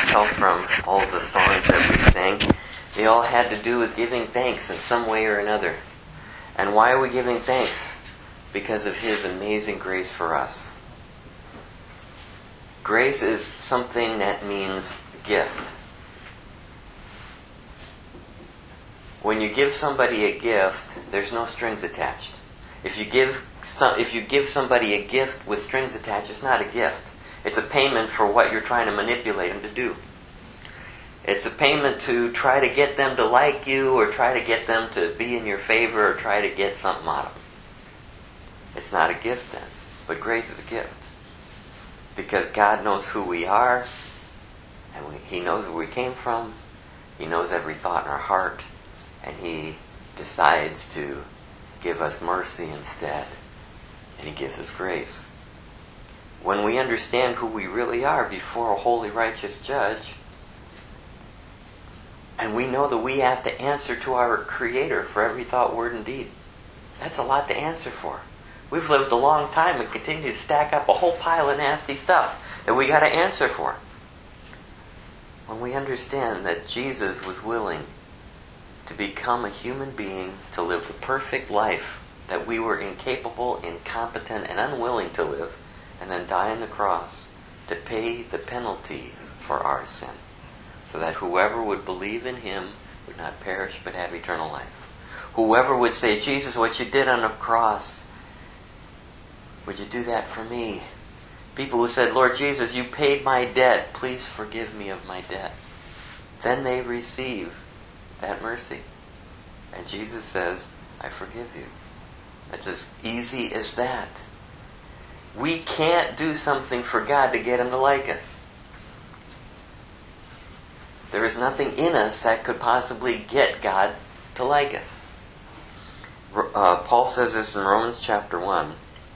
tell from all the songs that we sang, they all had to do with giving thanks in some way or another. And why are we giving thanks? Because of His amazing grace for us. Grace is something that means gift. When you give somebody a gift, there's no strings attached. If you give somebody a gift with strings attached, it's not a gift. It's a payment for what you're trying to manipulate them to do. It's a payment to try to get them to like you, or try to get them to be in your favor, or try to get something out of them. It's not a gift then. But grace is a gift. Because God knows who we are, and He knows where we came from. He knows every thought in our heart, and He decides to give us mercy instead. And He gives us grace. When we understand who we really are before a holy, righteous judge, and we know that we have to answer to our Creator for every thought, word, and deed, that's a lot to answer for. We've lived a long time and continue to stack up a whole pile of nasty stuff that we got to answer for. When we understand that Jesus was willing to become a human being, to live the perfect life that we were incapable, incompetent, and unwilling to live, and then die on the cross to pay the penalty for our sin, so that whoever would believe in Him would not perish but have eternal life. Whoever would say, Jesus, what you did on the cross, would you do that for me? People who said, Lord Jesus, you paid my debt. Please forgive me of my debt. Then they receive that mercy. And Jesus says, I forgive you. It's as easy as that. We can't do something for God to get Him to like us. There is nothing in us that could possibly get God to like us. Paul says this in Romans chapter 1.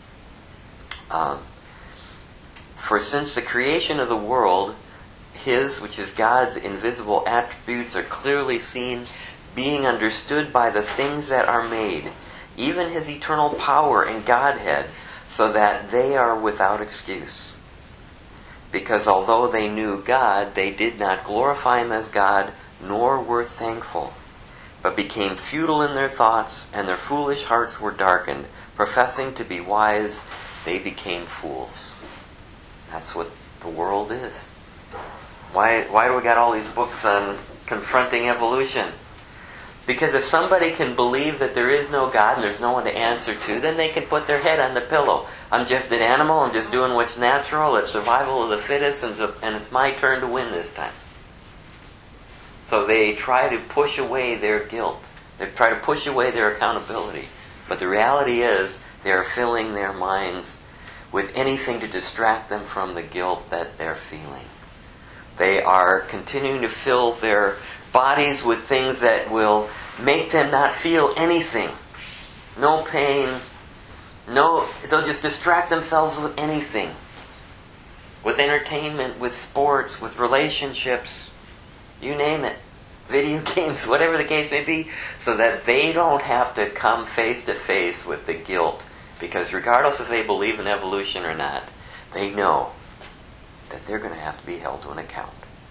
For since the creation of the world, His, which is God's invisible attributes, are clearly seen, being understood by the things that are made, even His eternal power and Godhead, so that they are without excuse. Because although they knew God, they did not glorify Him as God, nor were thankful, but became futile in their thoughts, and their foolish hearts were darkened. Professing to be wise, they became fools. That's what the world is. Why do we got all these books on confronting evolution? Because if somebody can believe that there is no God and there's no one to answer to, then they can put their head on the pillow. I'm just an animal, I'm just doing what's natural, it's survival of the fittest, and it's my turn to win this time. So they try to push away their guilt. They try to push away their accountability. But the reality is, they are filling their minds with anything to distract them from the guilt that they're feeling. They are continuing to fill their bodies with things that will make them not feel anything. No pain. They'll just distract themselves with anything. With entertainment, with sports, with relationships. You name it. Video games, whatever the case may be. So that they don't have to come face to face with the guilt. Because regardless if they believe in evolution or not, they know that they're going to have to be held to an account.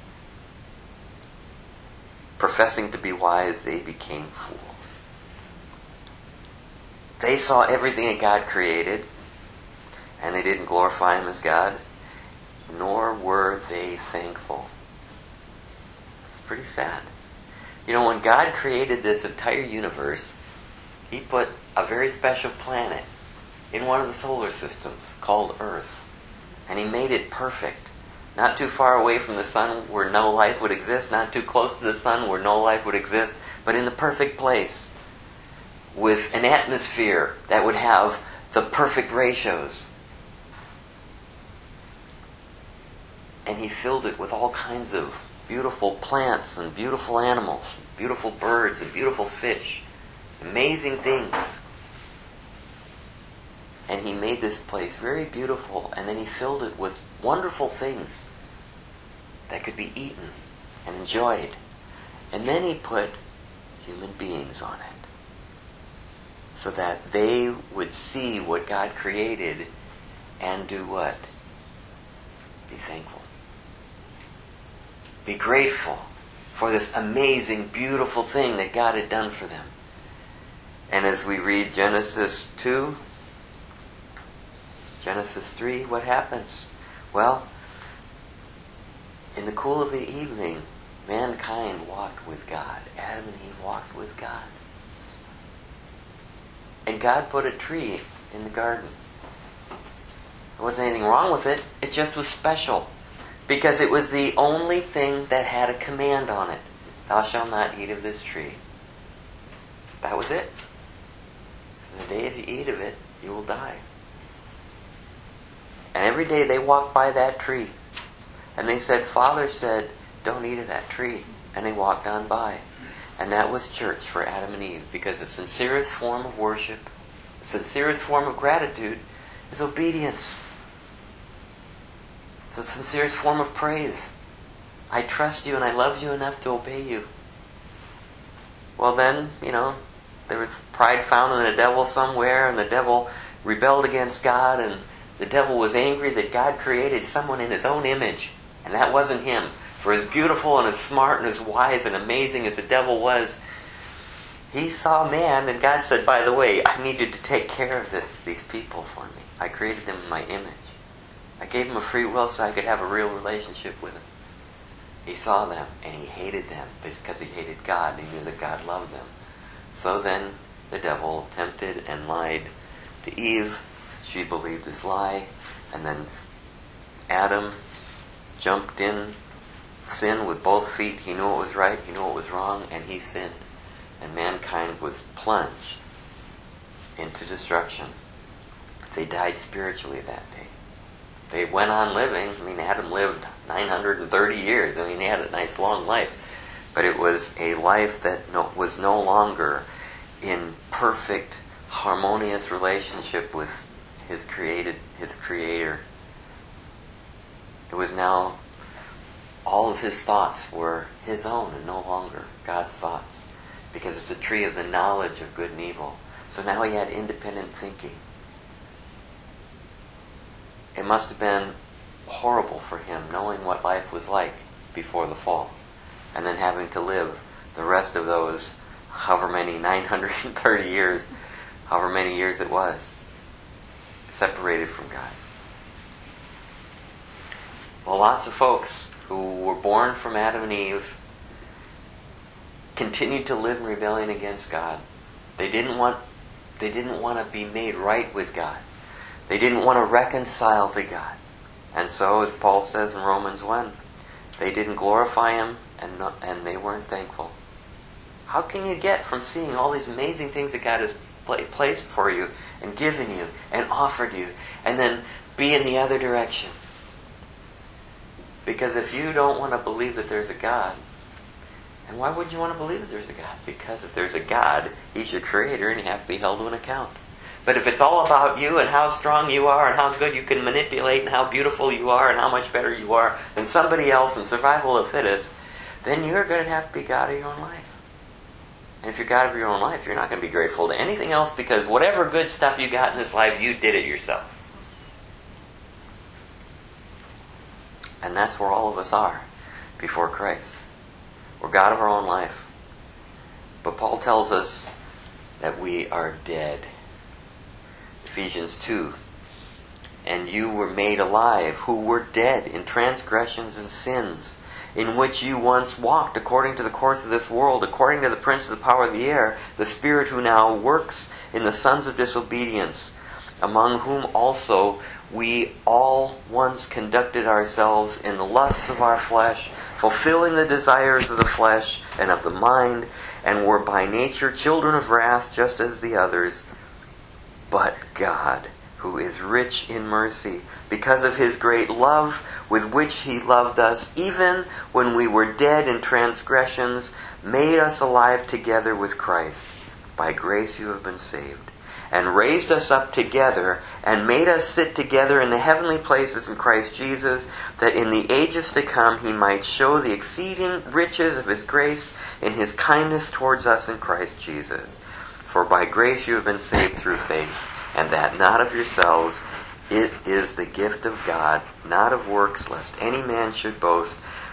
Professing to be wise, they became fools. They saw everything that God created, and they didn't glorify Him as God, nor were they thankful. It's pretty sad. You know, when God created this entire universe, He put a very special planet in one of the solar systems called Earth. And He made it perfect. Not too far away from the sun where no life would exist, not too close to the sun where no life would exist, but in the perfect place, with an atmosphere that would have the perfect ratios. And He filled it with all kinds of beautiful plants and beautiful animals, beautiful birds and beautiful fish, amazing things. And He made this place very beautiful, and then He filled it with wonderful things that could be eaten and enjoyed. And then He put human beings on it, so that they would see what God created and do what? Be thankful. be grateful for this amazing, beautiful thing that God had done for them. And as we read Genesis 2, Genesis 3, what happens? Well, in the cool of the evening, mankind walked with God. Adam and Eve walked with God. And God put a tree in the garden. There wasn't anything wrong with it. It just was special. Because it was the only thing that had a command on it. Thou shalt not eat of this tree. That was it. The day if you eat of it, you will die. And every day they walked by that tree. And they said, Father said, don't eat of that tree. And they walked on by. And that was church for Adam and Eve. Because the sincerest form of worship, the sincerest form of gratitude is obedience. It's the sincerest form of praise. I trust you and I love you enough to obey you. Well then, there was pride found in the devil somewhere, and the devil rebelled against God, and the devil was angry that God created someone in his own image. And that wasn't him. For as beautiful and as smart and as wise and amazing as the devil was, he saw man, and God said, by the way, I need you to take care of these people for me. I created them in my image. I gave them a free will so I could have a real relationship with them. He saw them and he hated them because he hated God and he knew that God loved them. So then the devil tempted and lied to Eve. She believed his lie. And then Adam jumped in sin with both feet. He knew what was right, he knew what was wrong, and he sinned. And mankind was plunged into destruction. They died spiritually that day. They went on living. Adam lived 930 years. He had a nice long life. But it was a life that was no longer in perfect, harmonious relationship with his Creator. It was now, all of his thoughts were his own and no longer God's thoughts. Because it's the tree of the knowledge of good and evil. So now he had independent thinking. It must have been horrible for him knowing what life was like before the fall. And then having to live the rest of those, however many, 930 years, however many years it was, separated from God. Well, lots of folks who were born from Adam and Eve continued to live in rebellion against God. They didn't want to be made right with God. They didn't want to reconcile to God. And so, as Paul says in Romans 1, they didn't glorify Him and they weren't thankful. How can you get from seeing all these amazing things that God has placed for you and given you and offered you, and then be in the other direction? Because if you don't want to believe that there's a God, and why would you want to believe that there's a God? Because if there's a God, He's your Creator and you have to be held to an account. But if it's all about you and how strong you are and how good you can manipulate and how beautiful you are and how much better you are than somebody else and survival of the fittest, then you're going to have to be God of your own life. And if you're God of your own life, you're not going to be grateful to anything else, because whatever good stuff you got in this life, you did it yourself. And that's where all of us are before Christ. We're God of our own life. But Paul tells us that we are dead. Ephesians 2. And you were made alive, who were dead in transgressions and sins, in which you once walked according to the course of this world, according to the prince of the power of the air, the spirit who now works in the sons of disobedience, among whom also we all once conducted ourselves in the lusts of our flesh, fulfilling the desires of the flesh and of the mind, and were by nature children of wrath, just as the others. But God, who is rich in mercy, because of His great love with which He loved us, even when we were dead in transgressions, made us alive together with Christ. By grace you have been saved, and raised us up together, and made us sit together in the heavenly places in Christ Jesus, that in the ages to come He might show the exceeding riches of His grace in His kindness towards us in Christ Jesus. For by grace you have been saved through faith, and that not of yourselves. It is the gift of God, not of works, lest any man should boast.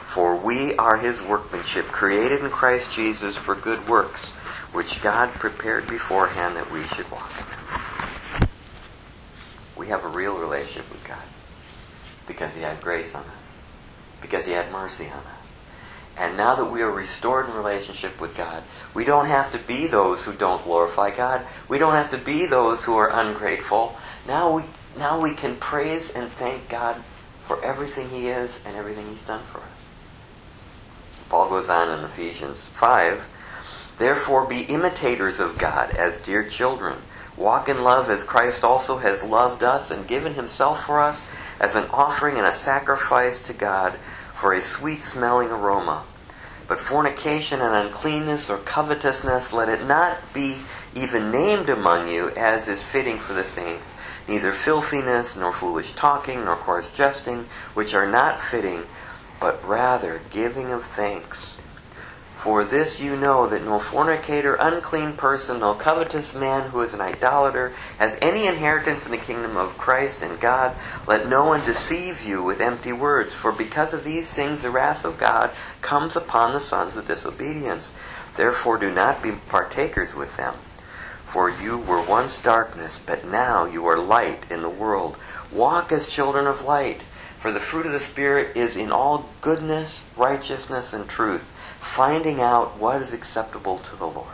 For we are His workmanship, created in Christ Jesus for good works, which God prepared beforehand that we should walk in them. We have a real relationship with God because He had grace on us, because He had mercy on us. And now that we are restored in relationship with God, we don't have to be those who don't glorify God. We don't have to be those who are ungrateful. Now we can praise and thank God for everything He is and everything He's done for us. Paul goes on in Ephesians 5, Therefore be imitators of God as dear children. Walk in love as Christ also has loved us and given Himself for us as an offering and a sacrifice to God for a sweet-smelling aroma. But fornication and uncleanness or covetousness, let it not be even named among you as is fitting for the saints. Neither filthiness, nor foolish talking, nor coarse jesting, which are not fitting, but rather giving of thanks. For this you know, that no fornicator, unclean person, no covetous man who is an idolater has any inheritance in the kingdom of Christ and God. Let no one deceive you with empty words, for because of these things the wrath of God comes upon the sons of disobedience. Therefore do not be partakers with them. For you were once darkness, but now you are light in the world. Walk as children of light. For the fruit of the Spirit is in all goodness, righteousness, and truth, finding out what is acceptable to the Lord.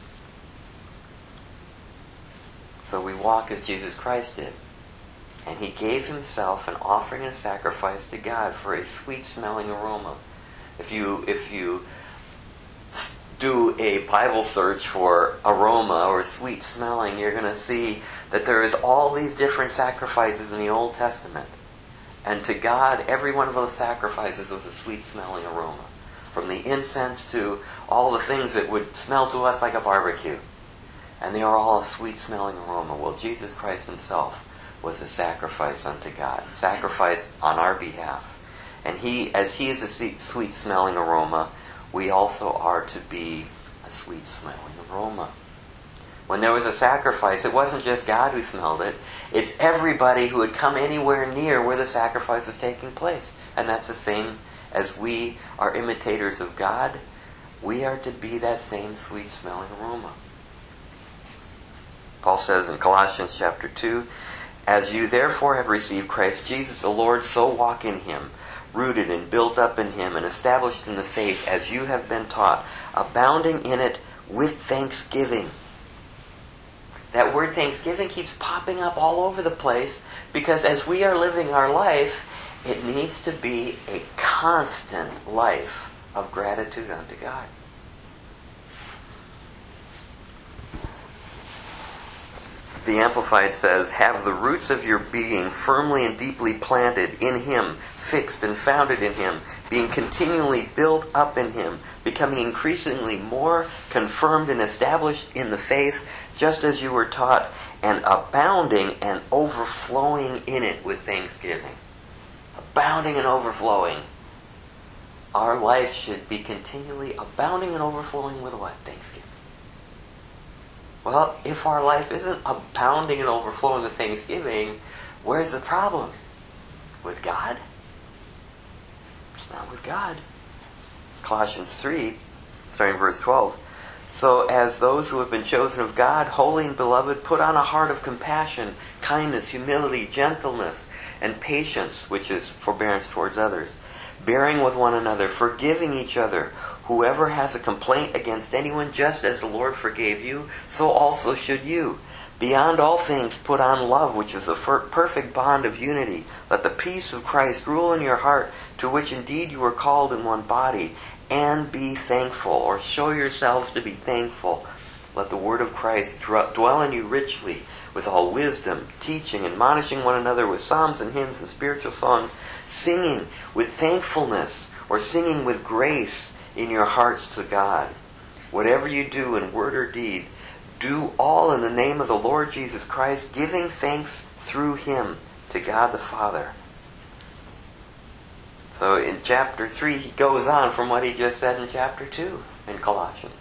So we walk as Jesus Christ did. And He gave Himself an offering and a sacrifice to God for a sweet-smelling aroma. If you do a Bible search for aroma or sweet smelling, you're going to see that there is all these different sacrifices in the Old Testament. And to God, every one of those sacrifices was a sweet-smelling aroma. From the incense to all the things that would smell to us like a barbecue. And they are all a sweet-smelling aroma. Well, Jesus Christ Himself was a sacrifice unto God. Sacrifice on our behalf. And as He is a sweet-smelling aroma, we also are to be a sweet-smelling aroma. When there was a sacrifice, it wasn't just God who smelled it. It's everybody who had come anywhere near where the sacrifice was taking place. And that's the same as we are imitators of God. We are to be that same sweet-smelling aroma. Paul says in Colossians chapter 2, As you therefore have received Christ Jesus the Lord, so walk in Him, rooted and built up in Him, and established in the faith as you have been taught, abounding in it with thanksgiving. That word thanksgiving keeps popping up all over the place because as we are living our life, it needs to be a constant life of gratitude unto God. The Amplified says, Have the roots of your being firmly and deeply planted in Him, fixed and founded in Him, being continually built up in Him, becoming increasingly more confirmed and established in the faith, just as you were taught, and abounding and overflowing in it with thanksgiving. Abounding and overflowing. Our life should be continually abounding and overflowing with what? Thanksgiving. Well, if our life isn't abounding and overflowing with thanksgiving, where's the problem? With God? It's not with God. Colossians 3, starting in verse 12. So as those who have been chosen of God, holy and beloved, put on a heart of compassion, kindness, humility, gentleness, and patience, which is forbearance towards others, bearing with one another, forgiving each other. Whoever has a complaint against anyone, just as the Lord forgave you, so also should you. Beyond all things, put on love, which is a perfect bond of unity. Let the peace of Christ rule in your heart, to which indeed you were called in one body, and be thankful, or show yourselves to be thankful. Let the word of Christ dwell in you richly, with all wisdom, teaching, admonishing one another with psalms and hymns and spiritual songs, singing with thankfulness, or singing with grace in your hearts to God. Whatever you do in word or deed, do all in the name of the Lord Jesus Christ, giving thanks through Him to God the Father. So in chapter 3, he goes on from what he just said in chapter 2 in Colossians.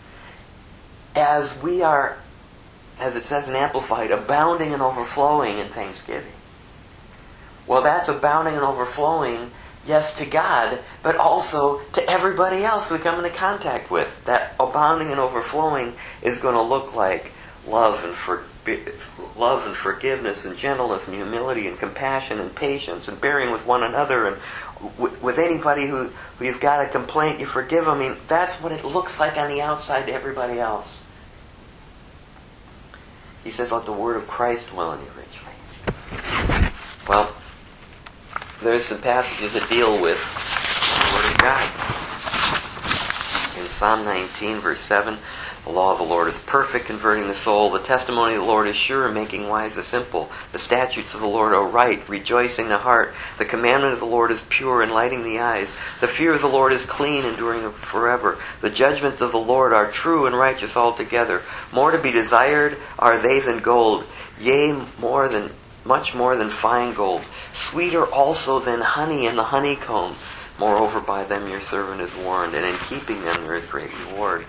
As we are, as it says in Amplified, abounding and overflowing in thanksgiving. Well, that's abounding and overflowing. yes, to God, but also to everybody else we come into contact with. That abounding and overflowing is going to look like love and forgiveness and gentleness and humility and compassion and patience and bearing with one another, and with anybody who you've got a complaint, you forgive them. I mean, that's what it looks like on the outside to everybody else. He says, let the word of Christ dwell in you richly. Well, there's some passages that deal with the word of God. In Psalm 19, verse 7, the law of the Lord is perfect, converting the soul. The testimony of the Lord is sure, making wise the simple. The statutes of the Lord are right, rejoicing the heart. The commandment of the Lord is pure, enlightening the eyes. The fear of the Lord is clean, enduring forever. The judgments of the Lord are true and righteous altogether. More to be desired are they than gold, yea, much more than fine gold. Sweeter also than honey and the honeycomb. Moreover, by them your servant is warned, and in keeping them there is great reward.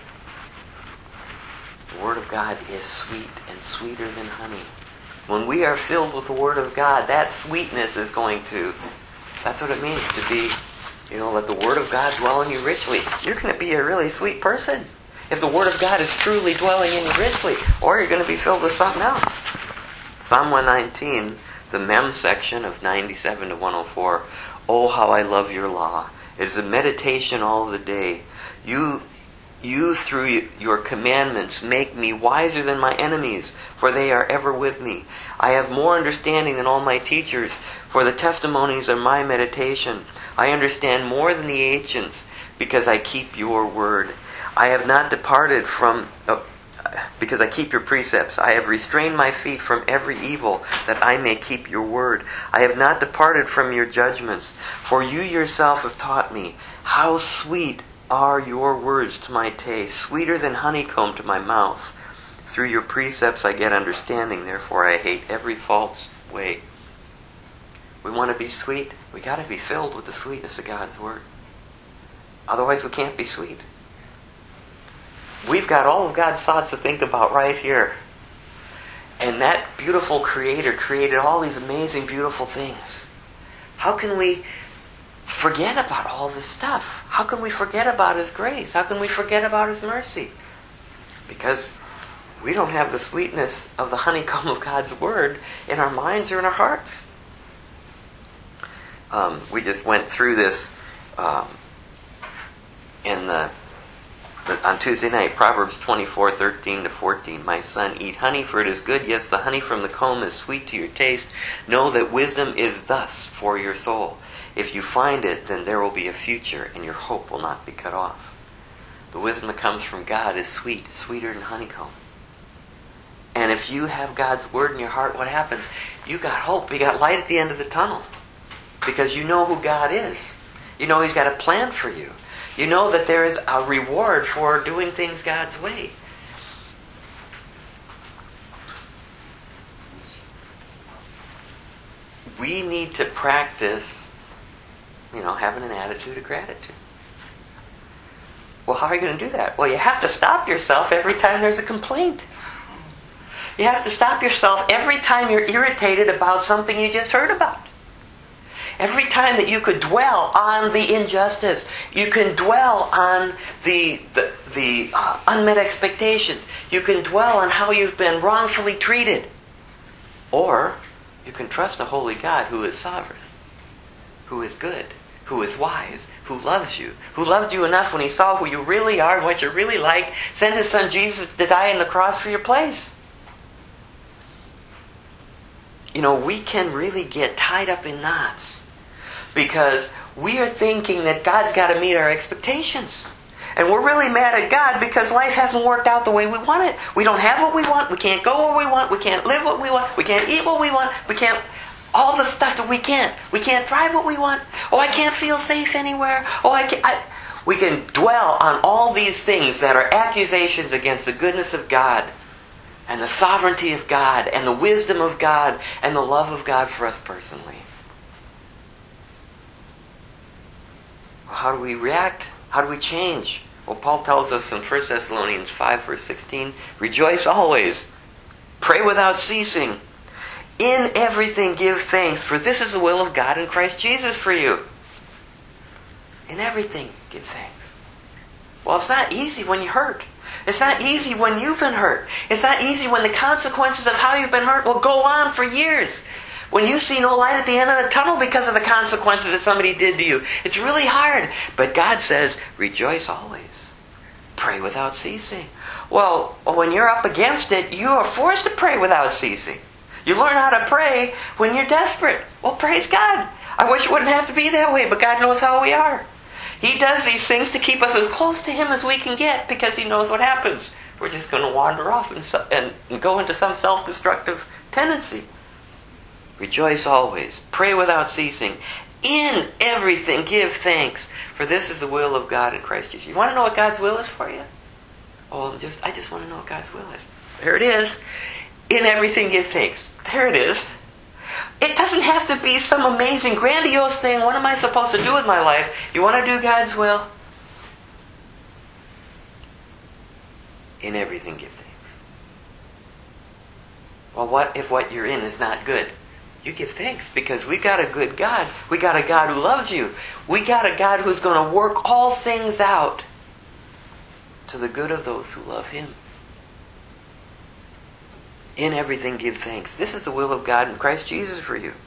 The Word of God is sweet and sweeter than honey. When we are filled with the Word of God, that sweetness is going to... That's what it means to be, let the Word of God dwell in you richly. You're going to be a really sweet person if the Word of God is truly dwelling in you richly. Or you're going to be filled with something else. Psalm 119, the Mem section of 97 to 104. Oh, how I love your law. It is a meditation all the day. You through your commandments make me wiser than my enemies, for they are ever with me. I have more understanding than all my teachers, for the testimonies are my meditation. I understand more than the ancients, because I keep your word. I have not departed because I keep your precepts. I have restrained my feet from every evil, that I may keep your word. I have not departed from your judgments, for you yourself have taught me. How sweet are your words to my taste, sweeter than honeycomb to my mouth. Through your precepts I get understanding, therefore I hate every false way. We want to be sweet, we got to be filled with the sweetness of God's word. Otherwise we can't be sweet. We've got all of God's thoughts to think about right here. And that beautiful Creator created all these amazing, beautiful things. How can we forget about all this stuff? How can we forget about His grace? How can we forget about His mercy? Because we don't have the sweetness of the honeycomb of God's Word in our minds or in our hearts. We just went through this on Tuesday night, Proverbs 24:13-14. My son, eat honey, for it is good. Yes, the honey from the comb is sweet to your taste. Know that wisdom is thus for your soul. If you find it, then there will be a future, and your hope will not be cut off. The wisdom that comes from God is sweet, sweeter than honeycomb. And if you have God's word in your heart, what happens? You got hope. You got light at the end of the tunnel. Because you know who God is. You know He's got a plan for you. You know that there is a reward for doing things God's way. We need to practice, having an attitude of gratitude. Well, how are you going to do that? Well, you have to stop yourself every time there's a complaint. You have to stop yourself every time you're irritated about something you just heard about. Every time that you could dwell on the injustice, you can dwell on the unmet expectations. You can dwell on how you've been wrongfully treated. Or you can trust a holy God who is sovereign, who is good, who is wise, who loves you, who loved you enough when He saw who you really are and what you're really like, sent His Son Jesus to die on the cross for your place. We can really get tied up in knots because we are thinking that God's got to meet our expectations. And we're really mad at God because life hasn't worked out the way we want it. We don't have what we want. We can't go where we want. We can't live what we want. We can't eat what we want. We can't... all the stuff that we can't. We can't drive what we want. Oh, I can't feel safe anywhere. Oh, we can dwell on all these things that are accusations against the goodness of God and the sovereignty of God and the wisdom of God and the love of God for us personally. Well, how do we react? How do we change? Well, Paul tells us in 1 Thessalonians 5, verse 16, rejoice always, pray without ceasing, in everything give thanks, for this is the will of God in Christ Jesus for you. In everything, give thanks. Well, it's not easy when you hurt. It's not easy when you've been hurt. It's not easy when the consequences of how you've been hurt will go on for years. When you see no light at the end of the tunnel because of the consequences that somebody did to you. It's really hard. But God says, rejoice always. Pray without ceasing. Well, when you're up against it, you are forced to pray without ceasing. You learn how to pray when you're desperate. Well, praise God. I wish it wouldn't have to be that way, but God knows how we are. He does these things to keep us as close to Him as we can get because He knows what happens. We're just going to wander off and go into some self-destructive tendency. Rejoice always. Pray without ceasing. In everything give thanks, for this is the will of God in Christ Jesus. You want to know what God's will is for you? Oh, I just want to know what God's will is. There it is. In everything give thanks. There it is. It doesn't have to be some amazing, grandiose thing. What am I supposed to do with my life? You want to do God's will? In everything give thanks. Well, what if what you're in is not good? You give thanks because we got a good God. We got a God who loves you. We got a God who's going to work all things out to the good of those who love Him. In everything give thanks. This is the will of God in Christ Jesus for you.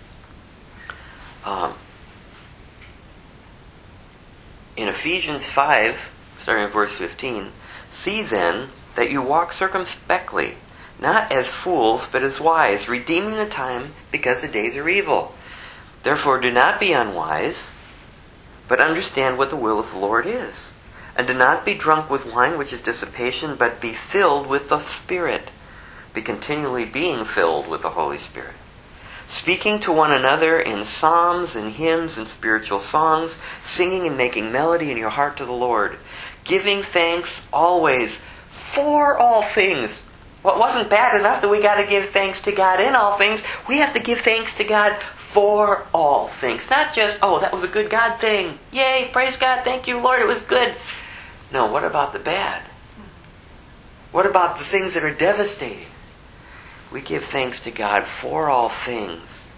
In Ephesians 5, starting at verse 15, see then that you walk circumspectly, not as fools, but as wise, redeeming the time because the days are evil. Therefore do not be unwise, but understand what the will of the Lord is. And do not be drunk with wine, which is dissipation, but be filled with the Spirit. Be continually being filled with the Holy Spirit. Speaking to one another in psalms and hymns and spiritual songs, singing and making melody in your heart to the Lord. Giving thanks always for all things. What wasn't bad enough that we got to give thanks to God in all things. We have to give thanks to God for all things. Not just, oh, that was a good God thing. Yay, praise God, thank you, Lord, it was good. No, what about the bad? What about the things that are devastating? We give thanks to God for all things.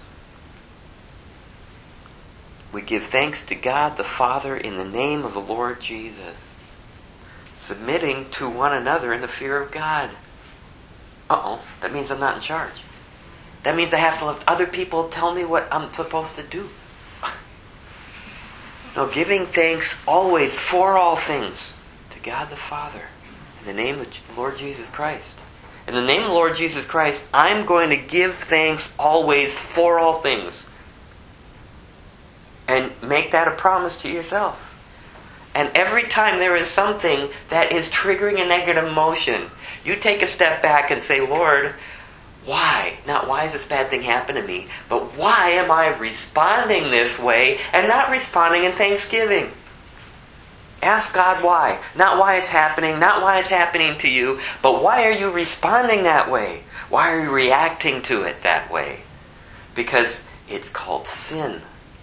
We give thanks to God the Father in the name of the Lord Jesus, submitting to one another in the fear of God. That means I'm not in charge. That means I have to let other people tell me what I'm supposed to do. No, giving thanks always for all things to God the Father in the name of the Lord Jesus Christ. In the name of the Lord Jesus Christ, I'm going to give thanks always for all things. And make that a promise to yourself. And every time there is something that is triggering a negative emotion, you take a step back and say, Lord, why? Not why is this bad thing happen to me, but why am I responding this way and not responding in thanksgiving? Ask God why. Not why it's happening, not why it's happening to you, but why are you responding that way? Why are you reacting to it that way? Because it's called sin.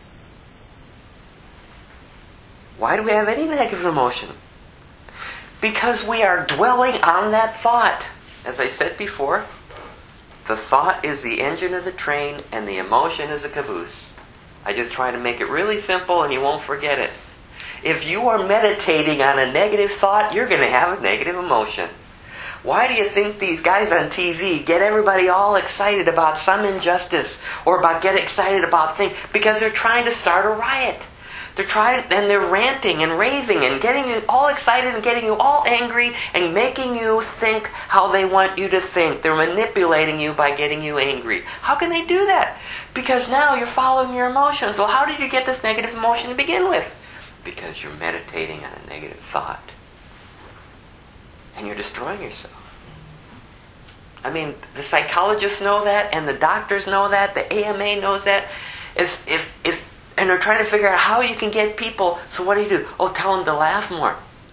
Why do we have any negative emotion? Because we are dwelling on that thought. As I said before, the thought is the engine of the train and the emotion is a caboose. I just try to make it really simple and you won't forget it. If you are meditating on a negative thought, you're going to have a negative emotion. Why do you think these guys on TV get everybody all excited about some injustice or get excited about things? Because they're trying to start a riot. They're ranting and raving and getting you all excited and getting you all angry and making you think how they want you to think. They're manipulating you by getting you angry. How can they do that? Because now you're following your emotions. Well, how did you get this negative emotion to begin with? Because you're meditating on a negative thought. And you're destroying yourself. I mean, the psychologists know that, and the doctors know that, the AMA knows that. And they're trying to figure out how you can get people, so what do? Oh, tell them to laugh more.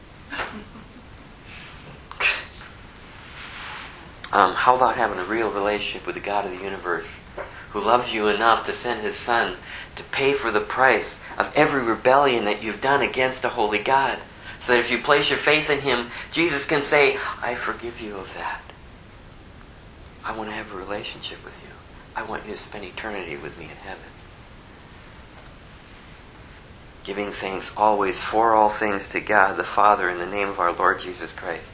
How about having a real relationship with the God of the universe, who loves you enough to send His Son to pay for the price of every rebellion that you've done against a holy God, so that if you place your faith in Him, Jesus can say, I forgive you of that. I want to have a relationship with you. I want you to spend eternity with me in heaven. giving thanks always for all things to God the Father in the name of our Lord Jesus Christ.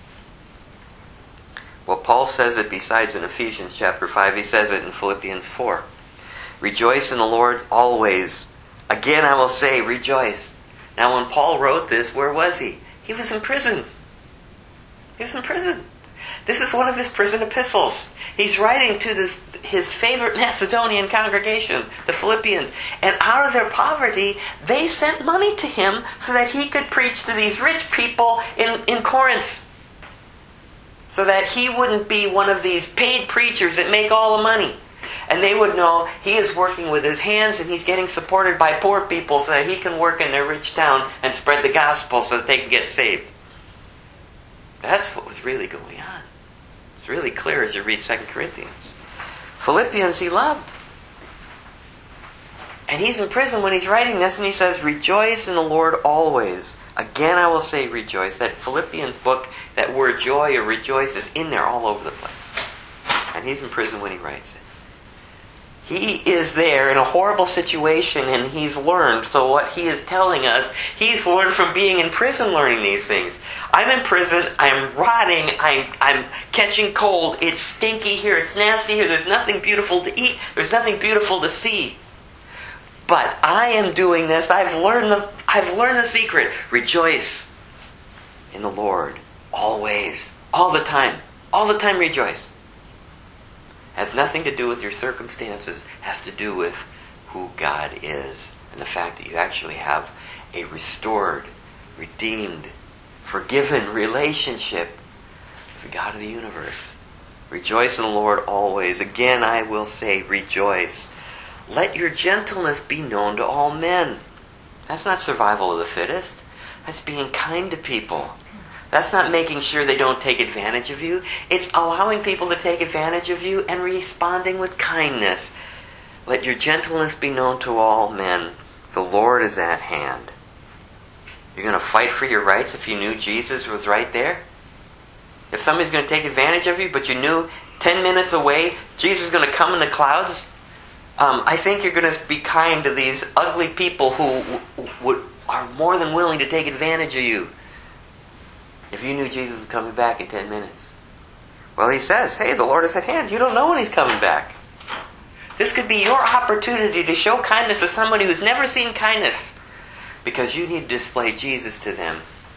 Well, Paul says it besides in Ephesians chapter 5. He says it in Philippians 4. Rejoice in the Lord always. Again I will say, rejoice. Now when Paul wrote this, where was he? He was in prison. He was in prison. This is one of his prison epistles. He's writing to his favorite Macedonian congregation, the Philippians. And out of their poverty, they sent money to him so that he could preach to these rich people in Corinth. So that he wouldn't be one of these paid preachers that make all the money. And they would know he is working with his hands and he's getting supported by poor people so that he can work in their rich town and spread the gospel so that they can get saved. That's what was really going on. It's really clear as you read 2 Corinthians. Philippians he loved. And he's in prison when he's writing this, and he says, rejoice in the Lord always. Again I will say rejoice. That Philippians book, that word joy or rejoice is in there all over the place. And he's in prison when he writes it. He is there in a horrible situation, and he's learned. So what he is telling us, he's learned from being in prison learning these things. I'm in prison, I'm rotting, I'm catching cold, it's stinky here, it's nasty here, there's nothing beautiful to eat, there's nothing beautiful to see. But I am doing this, I've learned the secret. Rejoice in the Lord, always, all the time rejoice. Has nothing to do with your circumstances, has to do with who God is and the fact that you actually have a restored, redeemed, forgiven relationship with the God of the universe. Rejoice in the Lord always. Again I will say rejoice. Let your gentleness be known to all men. That's not survival of the fittest. That's being kind to people. That's not making sure they don't take advantage of you. It's allowing people to take advantage of you and responding with kindness. Let your gentleness be known to all men. The Lord is at hand. You're going to fight for your rights if you knew Jesus was right there? If somebody's going to take advantage of you, but you knew 10 minutes away Jesus is going to come in the clouds, I think you're going to be kind to these ugly people who are more than willing to take advantage of you. If you knew Jesus was coming back in 10 minutes. Well, he says, hey, the Lord is at hand. You don't know when he's coming back. This could be your opportunity to show kindness to somebody who's never seen kindness. Because you need to display Jesus to them.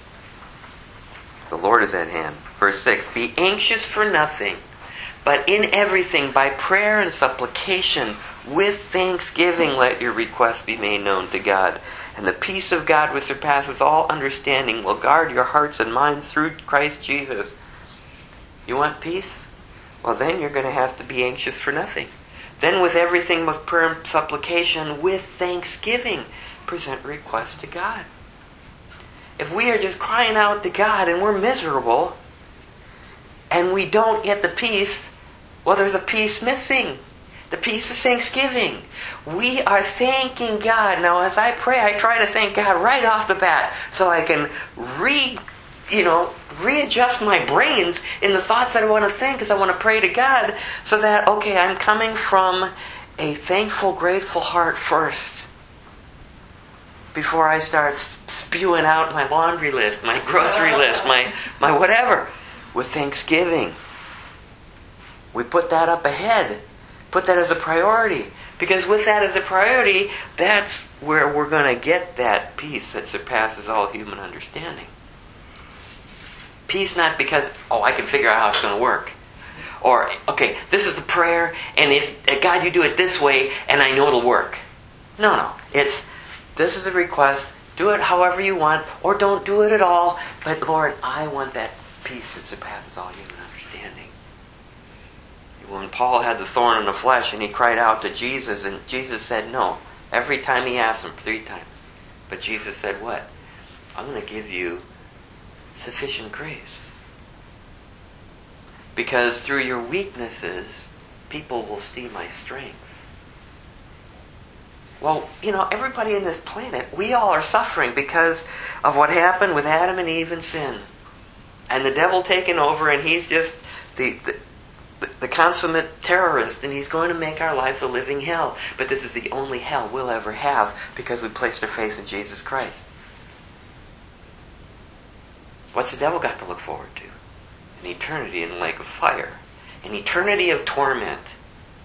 The Lord is at hand. Verse 6, be anxious for nothing, but in everything by prayer and supplication, with thanksgiving let your requests be made known to God. And the peace of God which surpasses all understanding will guard your hearts and minds through Christ Jesus. You want peace? Well, then you're going to have to be anxious for nothing. Then with everything with prayer and supplication, with thanksgiving, present requests to God. If we are just crying out to God and we're miserable, and we don't get the peace, well, there's a piece missing. The peace is thanksgiving. We are thanking God. Now, as I pray, I try to thank God right off the bat so I can readjust my brains in the thoughts that I want to think as I want to pray to God so that, okay, I'm coming from a thankful, grateful heart first before I start spewing out my laundry list, my grocery list, my whatever. With thanksgiving. We put that up ahead. Put that as a priority. Because with that as a priority, that's where we're going to get that peace that surpasses all human understanding. Peace not because, I can figure out how it's going to work. Or, okay, this is the prayer, and if God, you do it this way, and I know it'll work. No. It's, this is a request. Do it however you want, or don't do it at all. But Lord, I want that peace that surpasses all human understanding. When Paul had the thorn in the flesh and he cried out to Jesus, and Jesus said no. Every time he asked him 3 times. But Jesus said what? I'm going to give you sufficient grace. Because through your weaknesses, people will see my strength. Well, everybody in this planet, we all are suffering because of what happened with Adam and Eve and sin. And the devil taking over, and he's just the consummate terrorist, and he's going to make our lives a living hell. But this is the only hell we'll ever have because we placed our faith in Jesus Christ. What's the devil got to look forward to? An eternity in the lake of fire. An eternity of torment.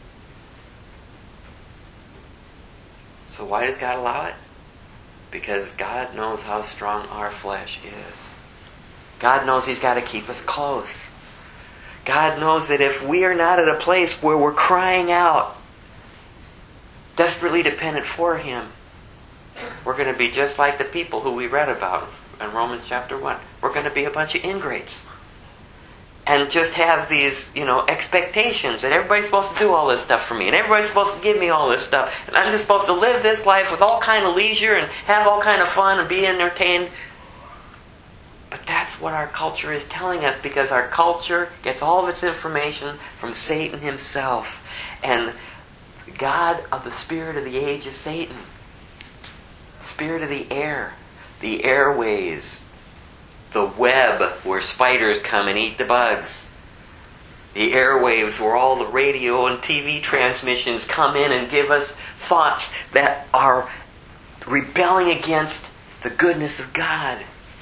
So why does God allow it? Because God knows how strong our flesh is. God knows He's got to keep us close. God knows that if we are not at a place where we're crying out, desperately dependent for Him, we're going to be just like the people who we read about in Romans chapter 1. We're going to be a bunch of ingrates. And just have these, expectations that everybody's supposed to do all this stuff for me. And everybody's supposed to give me all this stuff. And I'm just supposed to live this life with all kind of leisure and have all kind of fun and be entertained. But that's what our culture is telling us, because our culture gets all of its information from Satan himself. And the god of the spirit of the age is Satan. Spirit of the air. The airways. The web where spiders come and eat the bugs. The airwaves where all the radio and TV transmissions come in and give us thoughts that are rebelling against the goodness of God.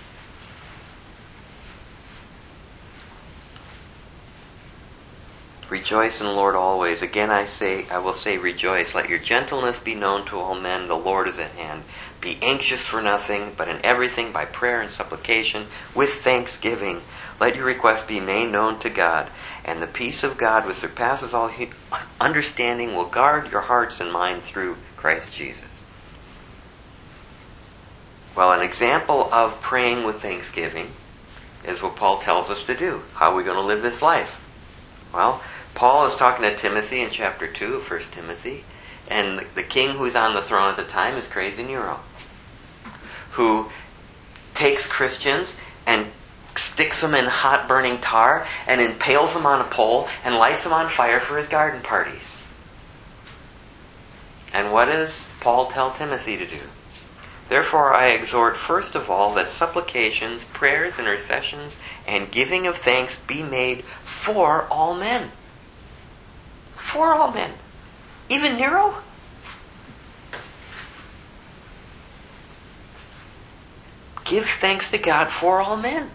Rejoice in the Lord always. Again I will say rejoice. Let your gentleness be known to all men. The Lord is at hand. Be anxious for nothing, but in everything by prayer and supplication with thanksgiving. Let your requests be made known to God. And the peace of God, which surpasses all understanding, will guard your hearts and mind through Christ Jesus. Well, an example of praying with thanksgiving is what Paul tells us to do. How are we going to live this life? Well, Paul is talking to Timothy in chapter 2 of 1 Timothy. And the king who's on the throne at the time is Crazy Nero, who takes Christians and sticks them in hot burning tar and impales them on a pole and lights them on fire for his garden parties. And what does Paul tell Timothy to do? Therefore I exhort first of all that supplications, prayers, intercessions, and giving of thanks be made for all men. For all men. Even Nero? Give thanks to God for all men.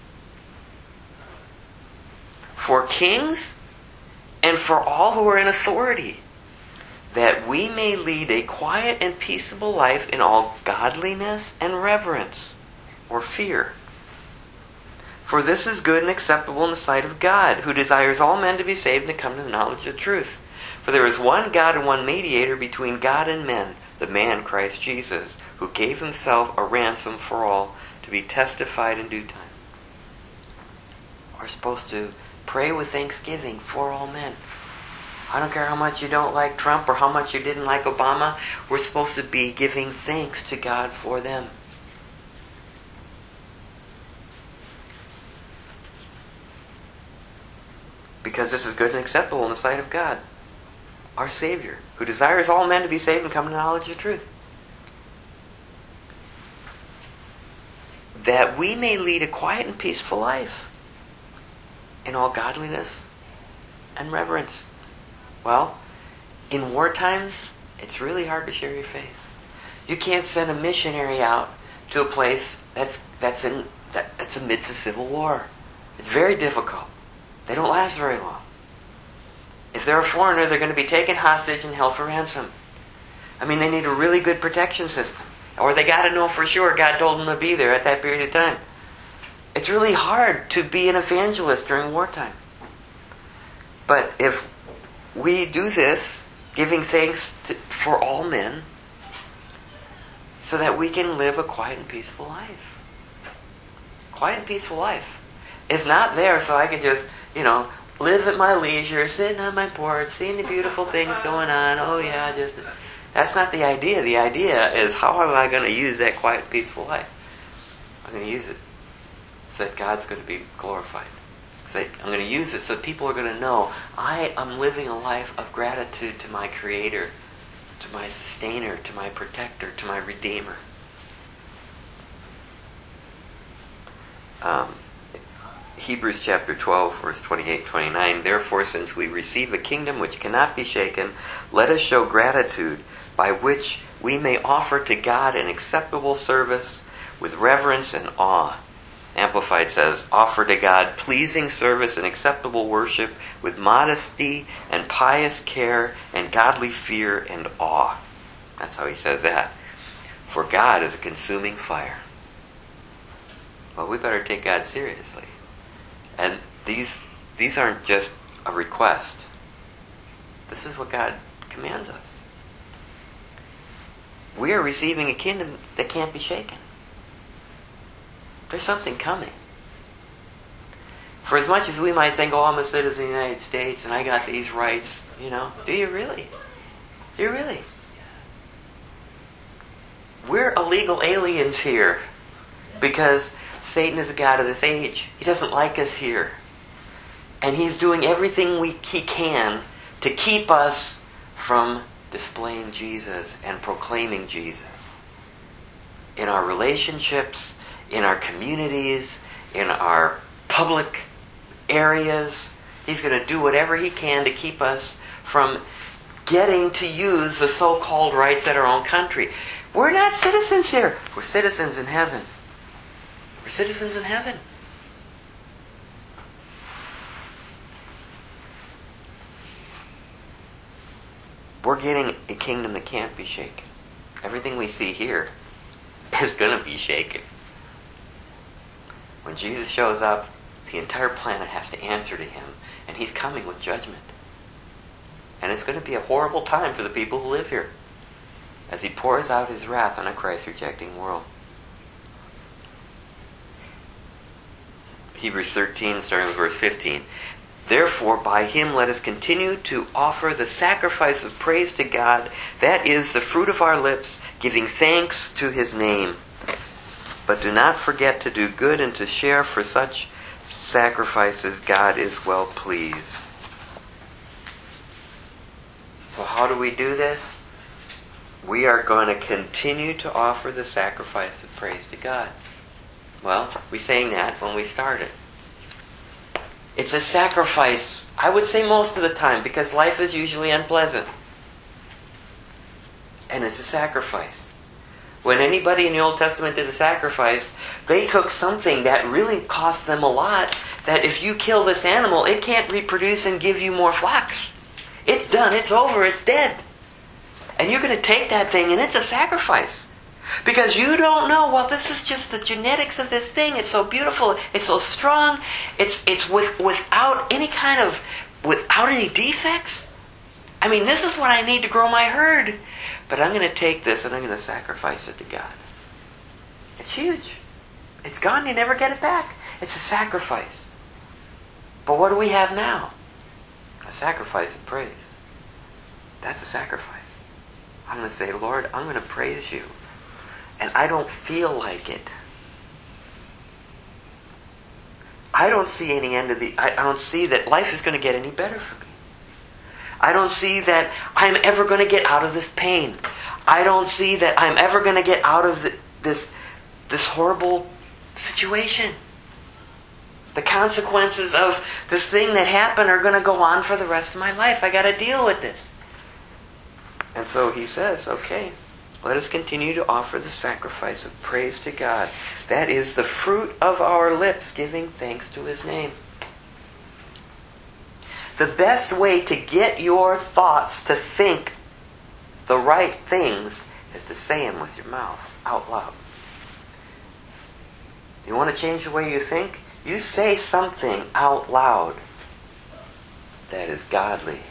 For kings and for all who are in authority, that we may lead a quiet and peaceable life in all godliness and reverence, or fear. For this is good and acceptable in the sight of God, who desires all men to be saved and to come to the knowledge of the truth. For there is one God and one mediator between God and men, the man Christ Jesus, who gave himself a ransom for all, to be testified in due time. We're supposed to pray with thanksgiving for all men. I don't care how much you don't like Trump or how much you didn't like Obama. We're supposed to be giving thanks to God for them. Because this is good and acceptable in the sight of God, our Savior, who desires all men to be saved and come to the knowledge of the truth. That we may lead a quiet and peaceful life in all godliness and reverence. Well, in war times, it's really hard to share your faith. You can't send a missionary out to a place that's amidst a civil war. It's very difficult. They don't last very long. If they're a foreigner, they're going to be taken hostage and held for ransom. I mean, they need a really good protection system. Or they got to know for sure God told them to be there at that period of time. It's really hard to be an evangelist during wartime. But if we do this, giving thanks for all men, so that we can live a quiet and peaceful life. Quiet and peaceful life. It's not there so I can just, live at my leisure, sitting on my porch, seeing the beautiful things going on. Oh yeah, that's not the idea. The idea is, how am I going to use that quiet, peaceful life? I'm going to use it so that God's going to be glorified. I'm going to use it so people are going to know I am living a life of gratitude to my Creator, to my Sustainer, to my Protector, to my Redeemer. Hebrews chapter 12, verse 28-29, therefore, since we receive a kingdom which cannot be shaken, let us show gratitude by which we may offer to God an acceptable service with reverence and awe. Amplified says, offer to God pleasing service and acceptable worship with modesty and pious care and godly fear and awe. That's how he says that. For God is a consuming fire. Well, we better take God seriously. And these aren't just a request. This is what God commands us. We are receiving a kingdom that can't be shaken. There's something coming. For as much as we might think, oh, I'm a citizen of the United States and I got these rights, do you really? Do you really? We're illegal aliens here because Satan is the god of this age. He doesn't like us here. And he's doing everything he can to keep us from displaying Jesus and proclaiming Jesus. In our relationships, in our communities, in our public areas, he's going to do whatever he can to keep us from getting to use the so-called rights of our own country. We're not citizens here. We're citizens in heaven. We're citizens in heaven. We're getting a kingdom that can't be shaken. Everything we see here is going to be shaken. When Jesus shows up, the entire planet has to answer to him, and he's coming with judgment. And it's going to be a horrible time for the people who live here as he pours out his wrath on a Christ-rejecting world. Hebrews 13, starting with verse 15. Therefore, by him let us continue to offer the sacrifice of praise to God, that is the fruit of our lips, giving thanks to his name. But do not forget to do good and to share, for such sacrifices God is well pleased. So how do we do this? We are going to continue to offer the sacrifice of praise to God. Well, we sang that when we started. It's a sacrifice, I would say most of the time, because life is usually unpleasant. And it's a sacrifice. When anybody in the Old Testament did a sacrifice, they took something that really cost them a lot, that if you kill this animal, it can't reproduce and give you more flocks. It's done, it's over, it's dead. And you're going to take that thing, and it's a sacrifice. Because you don't know, well, this is just the genetics of this thing. It's so beautiful, it's so strong, it's without any defects. I mean, this is what I need to grow my herd. But I'm going to take this and I'm going to sacrifice it to God. It's huge. It's gone, you never get it back. It's a sacrifice. But what do we have now? A sacrifice of praise. That's a sacrifice. I'm going to say, Lord, I'm going to praise you. And I don't feel like it. I don't see any end to I don't see that life is going to get any better for me. I don't see that I'm ever going to get out of this pain. I don't see that I'm ever going to get out of this horrible situation. The consequences of this thing that happened are going to go on for the rest of my life. I got to deal with this. And so he says, okay, let us continue to offer the sacrifice of praise to God. That is the fruit of our lips, giving thanks to his name. The best way to get your thoughts to think the right things is to say them with your mouth, out loud. You want to change the way you think? You say something out loud that is godly.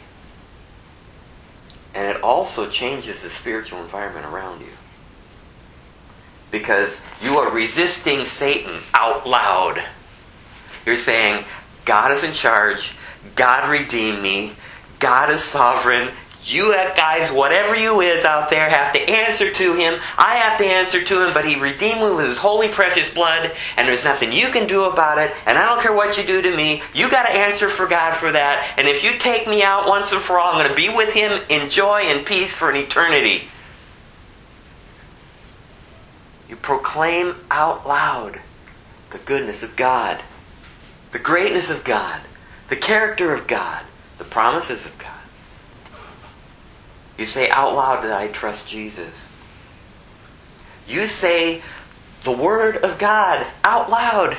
And it also changes the spiritual environment around you. Because you are resisting Satan out loud. You're saying, God is in charge. God redeemed me. God is sovereign. You guys, whatever you is out there, have to answer to him. I have to answer to him, but he redeemed me with his holy precious blood, and there's nothing you can do about it, and I don't care what you do to me. You got to answer for God for that, and if you take me out once and for all, I'm going to be with him in joy and peace for an eternity. You proclaim out loud the goodness of God. the greatness of God, the character of God, the promises of God. You say out loud that I trust Jesus. You say the Word of God out loud.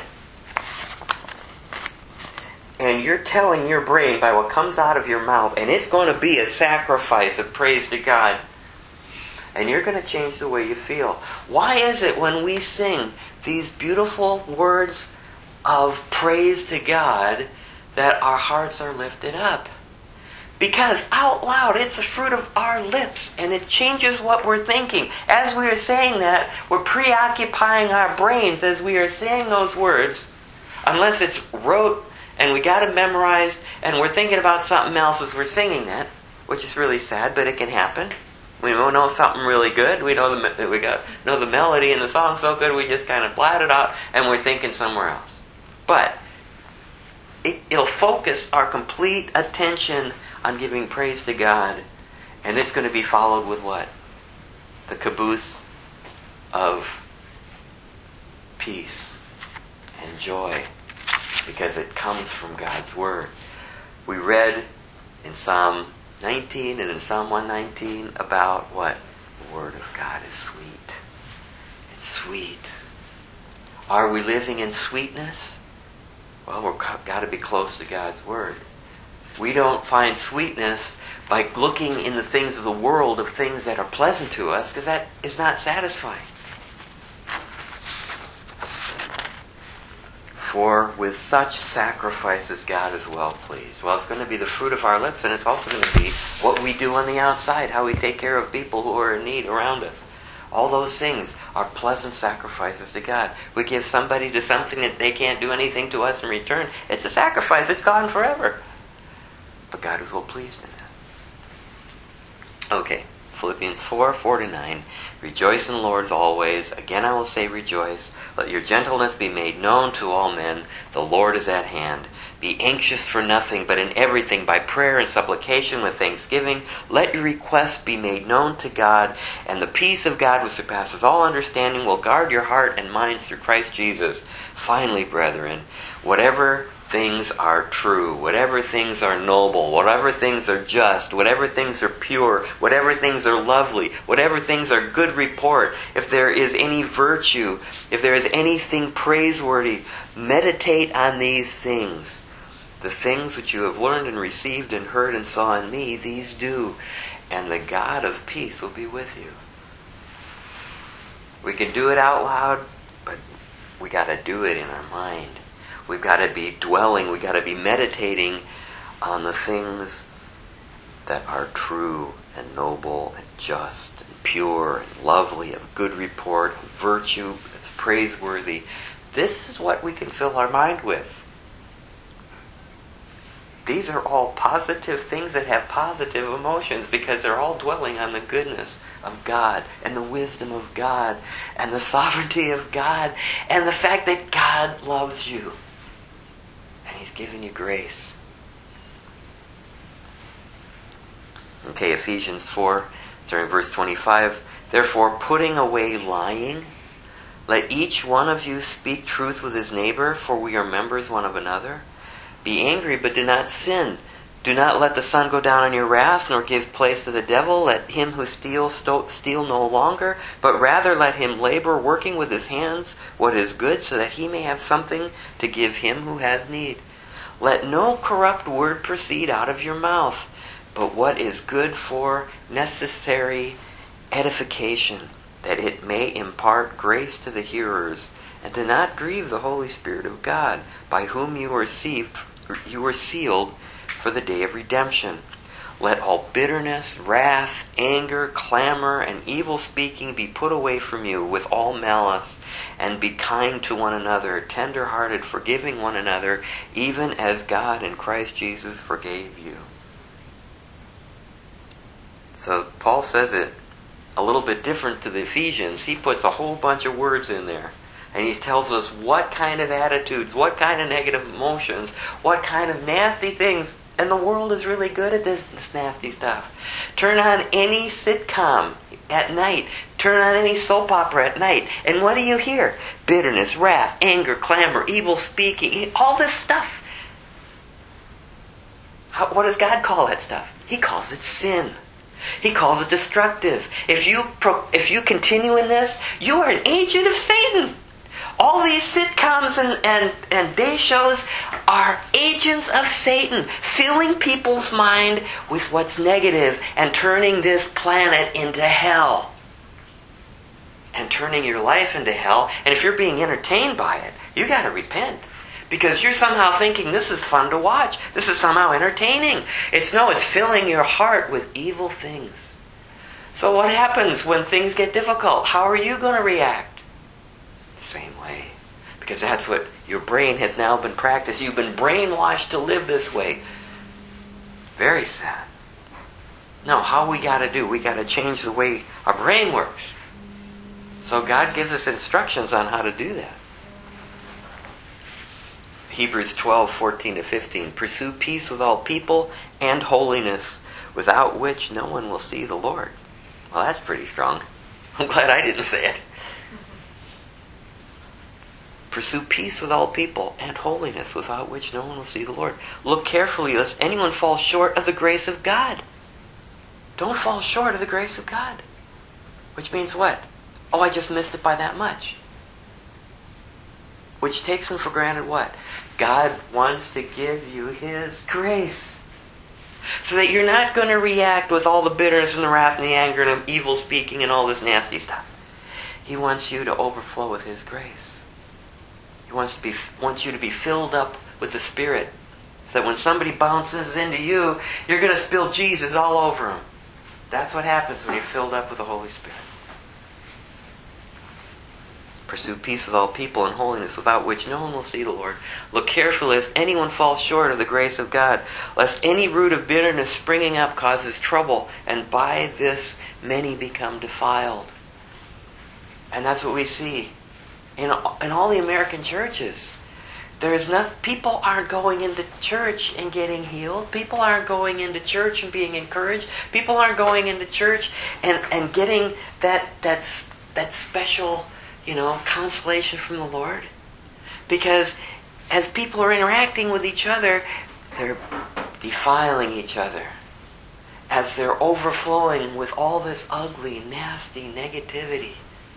And you're telling your brain by what comes out of your mouth, and it's going to be a sacrifice of praise to God. And you're going to change the way you feel. Why is it when we sing these beautiful words of praise to God that our hearts are lifted up? Because out loud, it's the fruit of our lips, and it changes what we're thinking. As we are saying that, we're preoccupying our brains as we are saying those words, unless it's rote and we got it memorized, and we're thinking about something else as we're singing that, which is really sad, but it can happen. We know something really good. We know the melody and the song so good we just kind of blat it out, and we're thinking somewhere else. But it'll focus our complete attention on giving praise to God, and it's going to be followed with what? The caboose of peace and joy, because it comes from God's Word. We read in Psalm 19 and in Psalm 119 about what? The Word of God is sweet. It's sweet. Are we living in sweetness? Well, we've got to be close to God's Word. We don't find sweetness by looking in the things of the world of things that are pleasant to us, because that is not satisfying. For with such sacrifices God is well pleased. Well, it's going to be the fruit of our lips, and it's also going to be what we do on the outside, how we take care of people who are in need around us. All those things are pleasant sacrifices to God. We give somebody to something that they can't do anything to us in return. It's a sacrifice. It's gone forever. But God is well pleased in that. Okay, Philippians 4:4-9. Rejoice in the Lord always. Again I will say rejoice. Let your gentleness be made known to all men. The Lord is at hand. Be anxious for nothing, but in everything by prayer and supplication with thanksgiving. Let your requests be made known to God, and the peace of God which surpasses all understanding will guard your heart and minds through Christ Jesus. Finally, brethren, whatever things are true, whatever things are noble, whatever things are just, whatever things are pure, whatever things are lovely, whatever things are good report, if there is any virtue, if there is anything praiseworthy, meditate on these things. The things which you have learned and received and heard and saw in me, these do, and the God of peace will be with you. We can do it out loud, but we got to do it in our mind. We've got to be dwelling, we've got to be meditating on the things that are true and noble and just and pure and lovely, of good report, and virtue that's praiseworthy. This is what we can fill our mind with. These are all positive things that have positive emotions, because they're all dwelling on the goodness of God and the wisdom of God and the sovereignty of God and the fact that God loves you. And He's given you grace. Okay, Ephesians 4, starting verse 25. Therefore, putting away lying, let each one of you speak truth with his neighbor, for we are members one of another. Be angry, but do not sin. Do not let the sun go down on your wrath, nor give place to the devil. Let him who steals steal no longer, but rather let him labor, working with his hands what is good, so that he may have something to give him who has need. Let no corrupt word proceed out of your mouth, but what is good for necessary edification, that it may impart grace to the hearers. And do not grieve the Holy Spirit of God, by whom you were sealed for the day of redemption. Let all bitterness, wrath, anger, clamor, and evil speaking be put away from you with all malice, and be kind to one another, tender-hearted, forgiving one another, even as God in Christ Jesus forgave you. So Paul says it a little bit different to the Ephesians. He puts a whole bunch of words in there. And he tells us what kind of attitudes, what kind of negative emotions, what kind of nasty things. And the world is really good at this nasty stuff. Turn on any sitcom at night. Turn on any soap opera at night, and what do you hear? Bitterness, wrath, anger, clamor, evil speaking, all this stuff. What does God call that stuff? He calls it sin. He calls it destructive. If you continue in this, you are an agent of Satan. All these sitcoms and day shows are agents of Satan, filling people's mind with what's negative and turning this planet into hell. And turning your life into hell. And if you're being entertained by it, you got to repent. Because you're somehow thinking this is fun to watch. This is somehow entertaining. It's filling your heart with evil things. So what happens when things get difficult? How are you going to react? The same way. Because that's what your brain has now been practiced. You've been brainwashed to live this way. Very sad. No, how we got to do? We got to change the way our brain works. So God gives us instructions on how to do that. Hebrews 12:14-15. Pursue peace with all people and holiness, without which no one will see the Lord. Well, that's pretty strong. I'm glad I didn't say it. Pursue peace with all people and holiness, without which no one will see the Lord. Look carefully lest anyone fall short of the grace of God. Don't fall short of the grace of God. Which means what? Oh, I just missed it by that much. Which takes them for granted what? God wants to give you His grace. So that you're not going to react with all the bitterness and the wrath and the anger and the evil speaking and all this nasty stuff. He wants you to overflow with His grace. He wants you to be filled up with the Spirit. So that when somebody bounces into you, you're going to spill Jesus all over them. That's what happens when you're filled up with the Holy Spirit. Pursue peace with all people and holiness, without which no one will see the Lord. Look carefully lest anyone fall short of the grace of God, lest any root of bitterness springing up causes trouble, and by this many become defiled. And that's what we see in all the American churches. People aren't going into church and getting healed. People aren't going into church and being encouraged. People aren't going into church and getting that special consolation from the Lord. Because as people are interacting with each other, they're defiling each other. As they're overflowing with all this ugly, nasty negativity.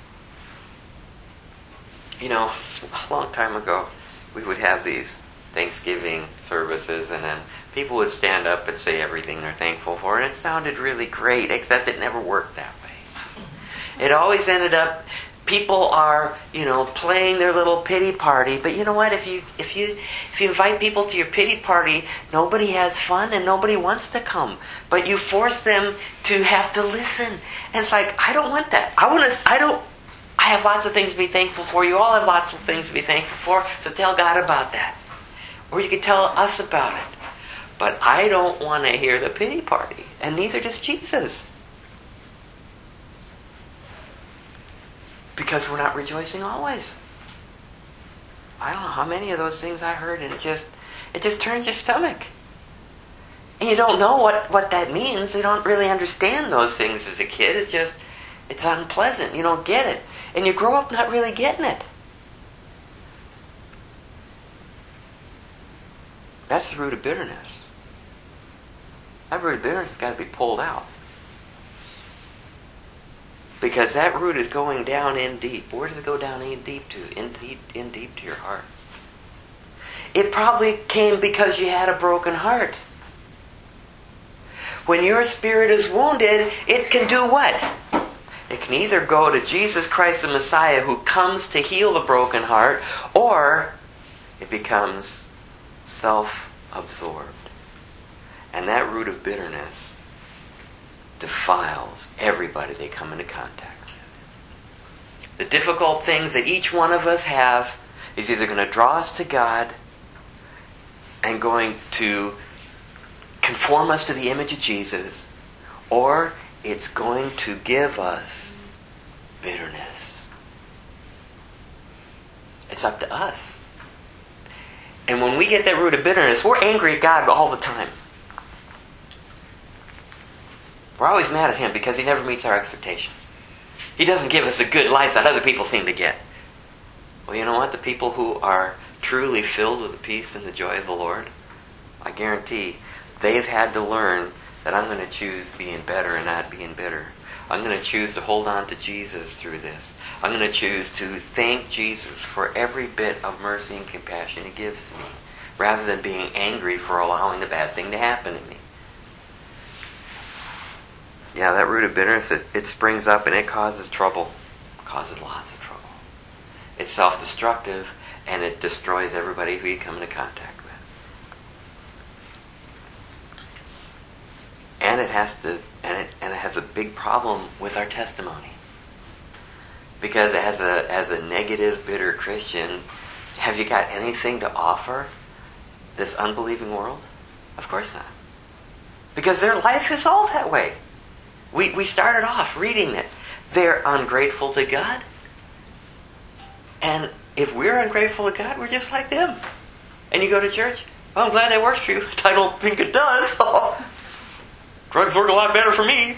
A long time ago, we would have these Thanksgiving services, and then people would stand up and say everything they're thankful for, and it sounded really great, except it never worked that way. It always ended up people are, playing their little pity party. But you know what? If you invite people to your pity party, nobody has fun and nobody wants to come. But you force them to have to listen. And it's like, I don't want that. I have lots of things to be thankful for. You all have lots of things to be thankful for. So tell God about that. Or you can tell us about it. But I don't want to hear the pity party. And neither does Jesus. Because we're not rejoicing always. I don't know how many of those things I heard, and it just turns your stomach. And you don't know what that means. You don't really understand those things as a kid. It's unpleasant. You don't get it. And you grow up not really getting it. That's the root of bitterness. That root of bitterness has got to be pulled out. Because that root is going down in deep. Where does it go down in deep to? In deep to your heart. It probably came because you had a broken heart. When your spirit is wounded, it can do what? It can either go to Jesus Christ the Messiah, who comes to heal the broken heart, or it becomes self-absorbed. And that root of bitterness defiles everybody they come into contact with. The difficult things that each one of us have is either going to draw us to God and going to conform us to the image of Jesus, or it's going to give us bitterness. It's up to us. And when we get that root of bitterness, we're angry at God all the time. We're always mad at Him because He never meets our expectations. He doesn't give us a good life that other people seem to get. Well, you know what? The people who are truly filled with the peace and the joy of the Lord, I guarantee they've had to learn that I'm going to choose being better and not being bitter. I'm going to choose to hold on to Jesus through this. I'm going to choose to thank Jesus for every bit of mercy and compassion He gives to me, rather than being angry for allowing the bad thing to happen to me. Yeah, that root of bitterness, it springs up and it causes trouble. It causes lots of trouble. It's self-destructive, and it destroys everybody who you come into contact with. And it has a big problem with our testimony. Because as a negative, bitter Christian, have you got anything to offer this unbelieving world? Of course not. Because their life is all that way. We started off reading it. They're ungrateful to God. And if we're ungrateful to God, we're just like them. And you go to church, well, I'm glad that works for you. I don't think it does. Drugs work a lot better for me.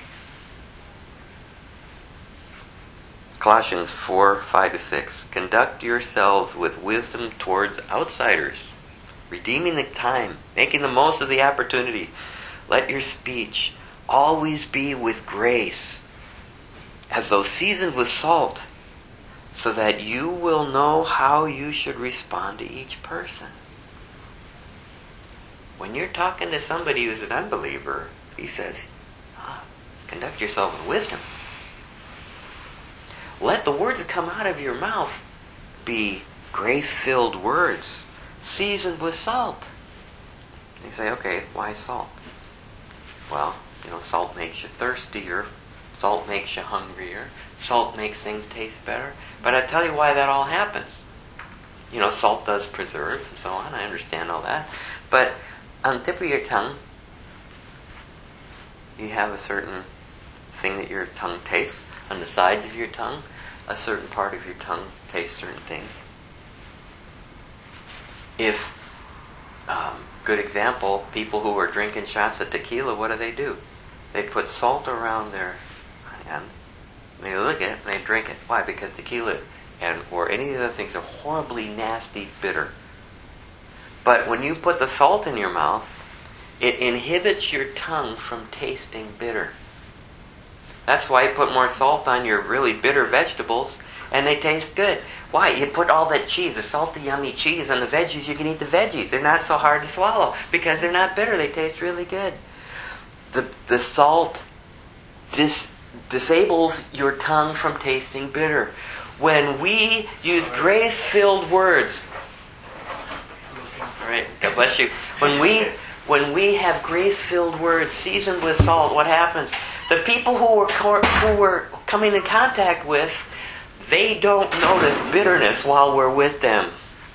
Colossians 4:5-6. Conduct yourselves with wisdom towards outsiders, redeeming the time, making the most of the opportunity. Let your speech always be with grace, as though seasoned with salt, so that you will know how you should respond to each person. When you're talking to somebody who's an unbeliever, he says, conduct yourself with wisdom. Let the words that come out of your mouth be grace-filled words, seasoned with salt. You say, okay, why salt? Well, salt makes you thirstier. Salt makes you hungrier. Salt makes things taste better. But I tell you why that all happens. Salt does preserve and so on. I understand all that. But on the tip of your tongue, you have a certain thing that your tongue tastes. On the sides of your tongue, a certain part of your tongue tastes certain things. Good example, people who are drinking shots of tequila, what do? They put salt around their hand, they look at it, and they drink it. Why? Because tequila or any of the other things are horribly nasty, bitter. But when you put the salt in your mouth, it inhibits your tongue from tasting bitter. That's why you put more salt on your really bitter vegetables, and they taste good. Why? You put all that cheese, the salty, yummy cheese on the veggies, you can eat the veggies. They're not so hard to swallow because they're not bitter. They taste really good. The salt disables your tongue from tasting bitter. When we use grace-filled words, all right, God bless you. When we have grace-filled words seasoned with salt, what happens? The people who we're coming in contact with, they don't notice bitterness while we're with them.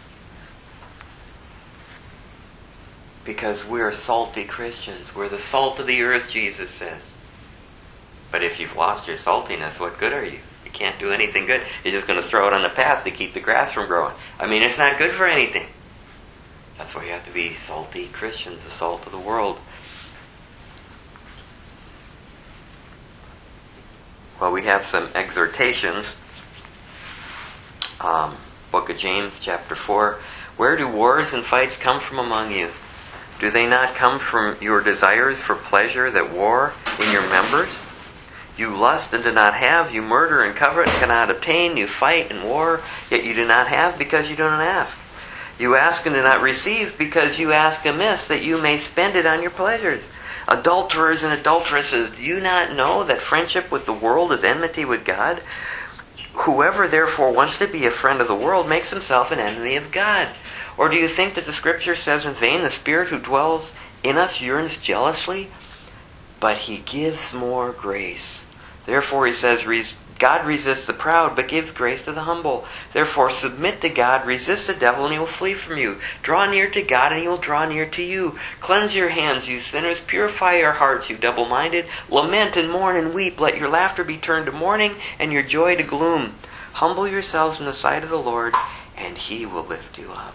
Because we're salty Christians. We're the salt of the earth, Jesus says. But if you've lost your saltiness, what good are you? You can't do anything good. You're just going to throw it on the path to keep the grass from growing. It's not good for anything. That's why you have to be salty Christians, the salt of the world. Well, we have some exhortations. Book of James, chapter 4. Where do wars and fights come from among you? Do they not come from your desires for pleasure that war in your members? You lust and do not have. You murder and covet and cannot obtain. You fight and war, yet you do not have because you do not ask. You ask and do not receive because you ask amiss, that you may spend it on your pleasures. Adulterers and adulteresses, do you not know that friendship with the world is enmity with God? Whoever therefore wants to be a friend of the world makes himself an enemy of God. Or do you think that the Scripture says in vain, the Spirit who dwells in us yearns jealously? But He gives more grace. Therefore He says, God resists the proud, but gives grace to the humble. Therefore submit to God, resist the devil, and he will flee from you. Draw near to God, and He will draw near to you. Cleanse your hands, you sinners. Purify your hearts, you double-minded. Lament and mourn and weep. Let your laughter be turned to mourning, and your joy to gloom. Humble yourselves in the sight of the Lord, and He will lift you up.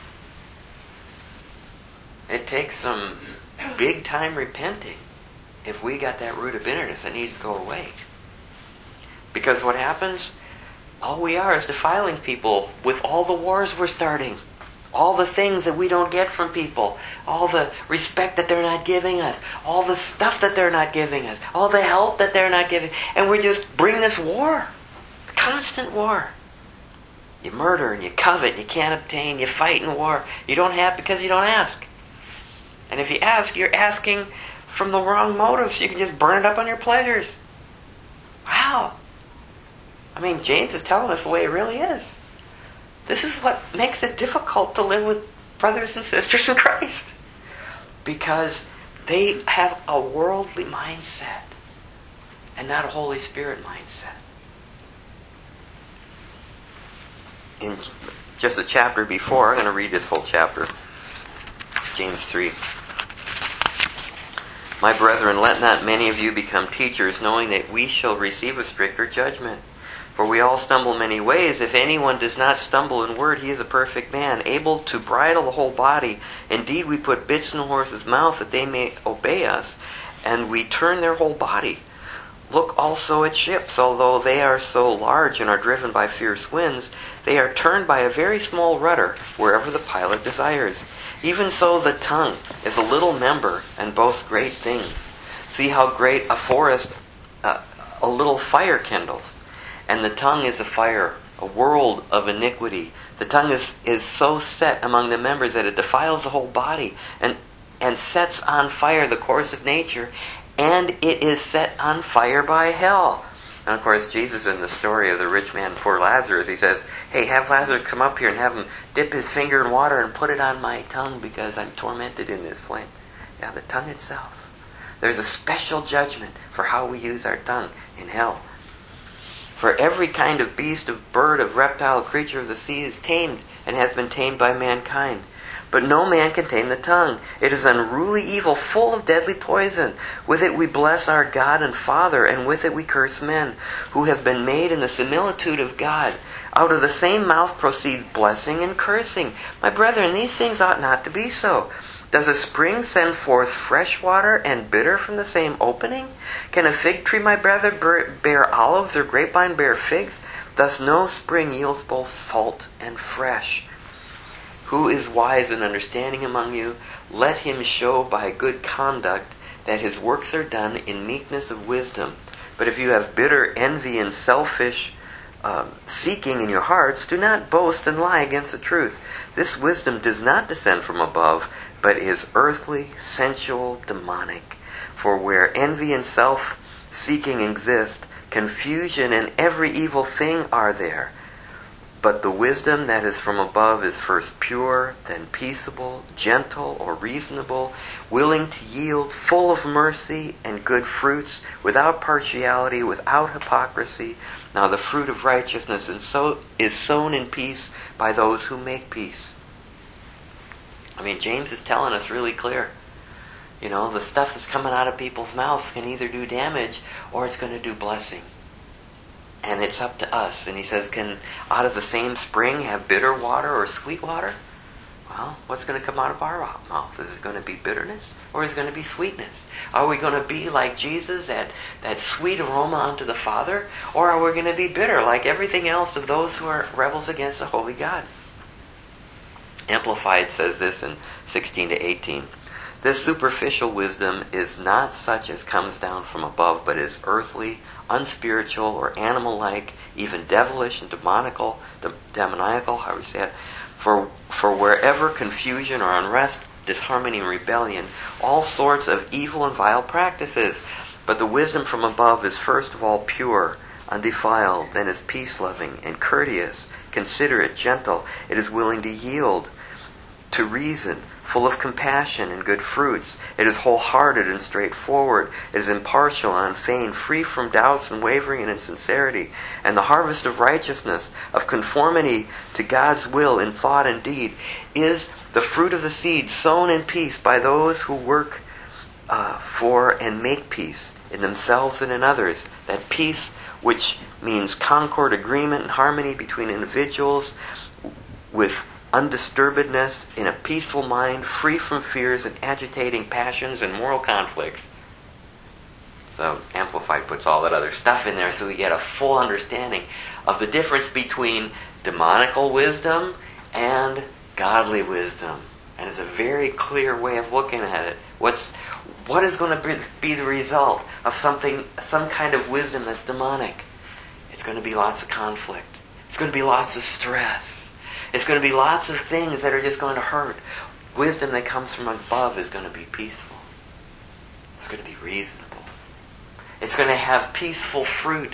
It takes some big time repenting if we got that root of bitterness that needs to go away. Because what happens? All we are is defiling people with all the wars we're starting. All the things that we don't get from people. All the respect that they're not giving us. All the stuff that they're not giving us. All the help that they're not giving. And we just bring this war. Constant war. You murder and you covet and you can't obtain. You fight in war. You don't have because you don't ask. And if you ask, you're asking from the wrong motives. You can just burn it up on your pleasures. Wow. I mean, James is telling us the way it really is. This is what makes it difficult to live with brothers and sisters in Christ. Because they have a worldly mindset and not a Holy Spirit mindset. In just a chapter before, I'm going to read this whole chapter. James 3. My brethren, let not many of you become teachers, knowing that we shall receive a stricter judgment. For we all stumble many ways. If anyone does not stumble in word, he is a perfect man, able to bridle the whole body. Indeed, we put bits in the horse's mouth that they may obey us, and we turn their whole body. Look also at ships, although they are so large and are driven by fierce winds, they are turned by a very small rudder wherever the pilot desires. Even so, the tongue is a little member and boasts great things. See how great a forest a little fire kindles. And the tongue is a fire, a world of iniquity. The tongue is so set among the members that it defiles the whole body and sets on fire the course of nature, and it is set on fire by hell. And of course, Jesus, in the story of the rich man and poor Lazarus, he says, hey, have Lazarus come up here and have him dip his finger in water and put it on my tongue because I'm tormented in this flame. Yeah, the tongue itself. There's a special judgment for how we use our tongue in hell. For every kind of beast, of bird, of reptile, creature of the sea is tamed and has been tamed by mankind. But no man can tame the tongue. It is unruly evil, full of deadly poison. With it we bless our God and Father, and with it we curse men, who have been made in the similitude of God. Out of the same mouth proceed blessing and cursing. My brethren, these things ought not to be so. Does a spring send forth fresh water and bitter from the same opening? Can a fig tree, my brother, bear olives, or grapevine bear figs? Thus no spring yields both salt and fresh. Who is wise and understanding among you? Let him show by good conduct that his works are done in meekness of wisdom. But if you have bitter envy and selfish seeking in your hearts, do not boast and lie against the truth. This wisdom does not descend from above, but is earthly, sensual, demonic. For where envy and self-seeking exist, confusion and every evil thing are there. But the wisdom that is from above is first pure, then peaceable, gentle or reasonable, willing to yield, full of mercy and good fruits, without partiality, without hypocrisy. Now the fruit of righteousness is sown in peace by those who make peace. I mean, James is telling us really clear. You know, the stuff that's coming out of people's mouths can either do damage or it's going to do blessing. And it's up to us. And he says, can out of the same spring have bitter water or sweet water? Well, what's going to come out of our mouth? Is it going to be bitterness or is it going to be sweetness? Are we going to be like Jesus, that sweet aroma unto the Father? Or are we going to be bitter like everything else of those who are rebels against the holy God? Amplified says this in 16 to 18. This superficial wisdom is not such as comes down from above, but is earthly, unspiritual, or animal-like, even devilish and demoniacal, however you say it. For wherever confusion or unrest, disharmony and rebellion, all sorts of evil and vile practices. But the wisdom from above is first of all pure, undefiled, then is peace-loving and courteous, considerate, gentle. It is willing to yield to reason, full of compassion and good fruits. It is wholehearted and straightforward. It is impartial and unfeigned, free from doubts and wavering and insincerity. And the harvest of righteousness, of conformity to God's will in thought and deed, is the fruit of the seed sown in peace by those who work for and make peace in themselves and in others. That peace which means concord, agreement, and harmony between individuals with undisturbedness, in a peaceful mind, free from fears and agitating passions and moral conflicts. So Amplified puts all that other stuff in there so we get a full understanding of the difference between demonical wisdom and godly wisdom. And it's a very clear way of looking at it. What is going to be the result of some kind of wisdom that's demonic? It's going to be lots of conflict. It's going to be lots of stress. It's going to be lots of things that are just going to hurt. Wisdom that comes from above is going to be peaceful. It's going to be reasonable. It's going to have peaceful fruit.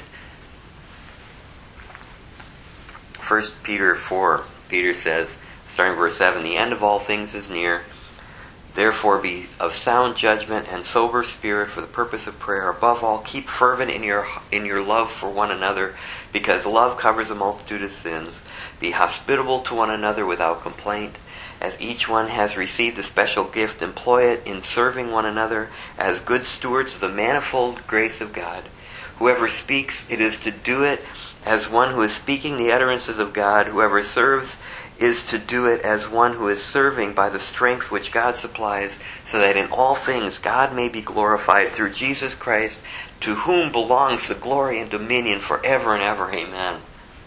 1 Peter 4, Peter says, starting verse 7, the end of all things is near. Therefore be of sound judgment and sober spirit for the purpose of prayer. Above all, keep fervent in your love for one another, because love covers a multitude of sins. Be hospitable to one another without complaint. As each one has received a special gift, employ it in serving one another as good stewards of the manifold grace of God. Whoever speaks, it is to do it as one who is speaking the utterances of God. Whoever serves is to do it as one who is serving by the strength which God supplies, so that in all things God may be glorified through Jesus Christ, to whom belongs the glory and dominion forever and ever. Amen.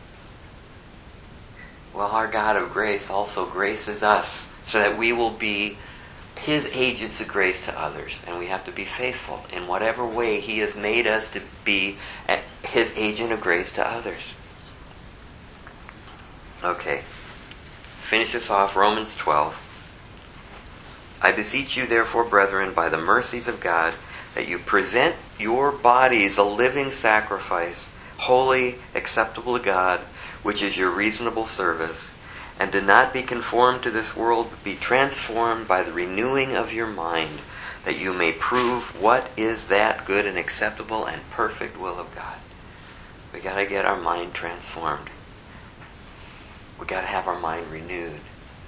Well, our God of grace also graces us so that we will be His agents of grace to others. And we have to be faithful in whatever way He has made us to be His agent of grace to others. Okay. Finish this off, Romans 12. I beseech you therefore, brethren, by the mercies of God, that you present your bodies a living sacrifice, holy, acceptable to God, which is your reasonable service. And do not be conformed to this world, but be transformed by the renewing of your mind, that you may prove what is that good and acceptable and perfect will of God. We got to get our mind transformed. We got to have our mind renewed.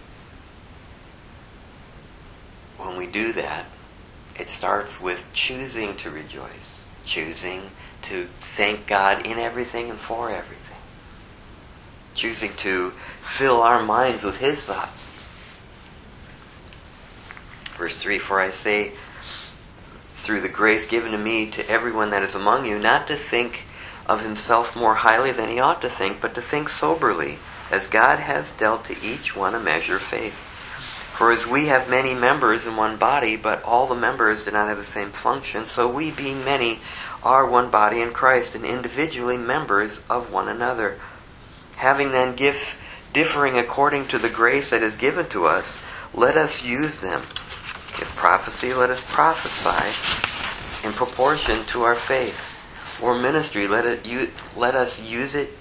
When we do that, it starts with choosing to rejoice, choosing to thank God in everything and for everything. Choosing to fill our minds with His thoughts. Verse 3, for I say, through the grace given to me, to everyone that is among you, not to think of himself more highly than he ought to think, but to think soberly, as God has dealt to each one a measure of faith. For as we have many members in one body, but all the members do not have the same function, so we, being many, are one body in Christ, and individually members of one another. Having then gifts differing according to the grace that is given to us, let us use them. If prophecy, let us prophesy in proportion to our faith. Or ministry, let us use it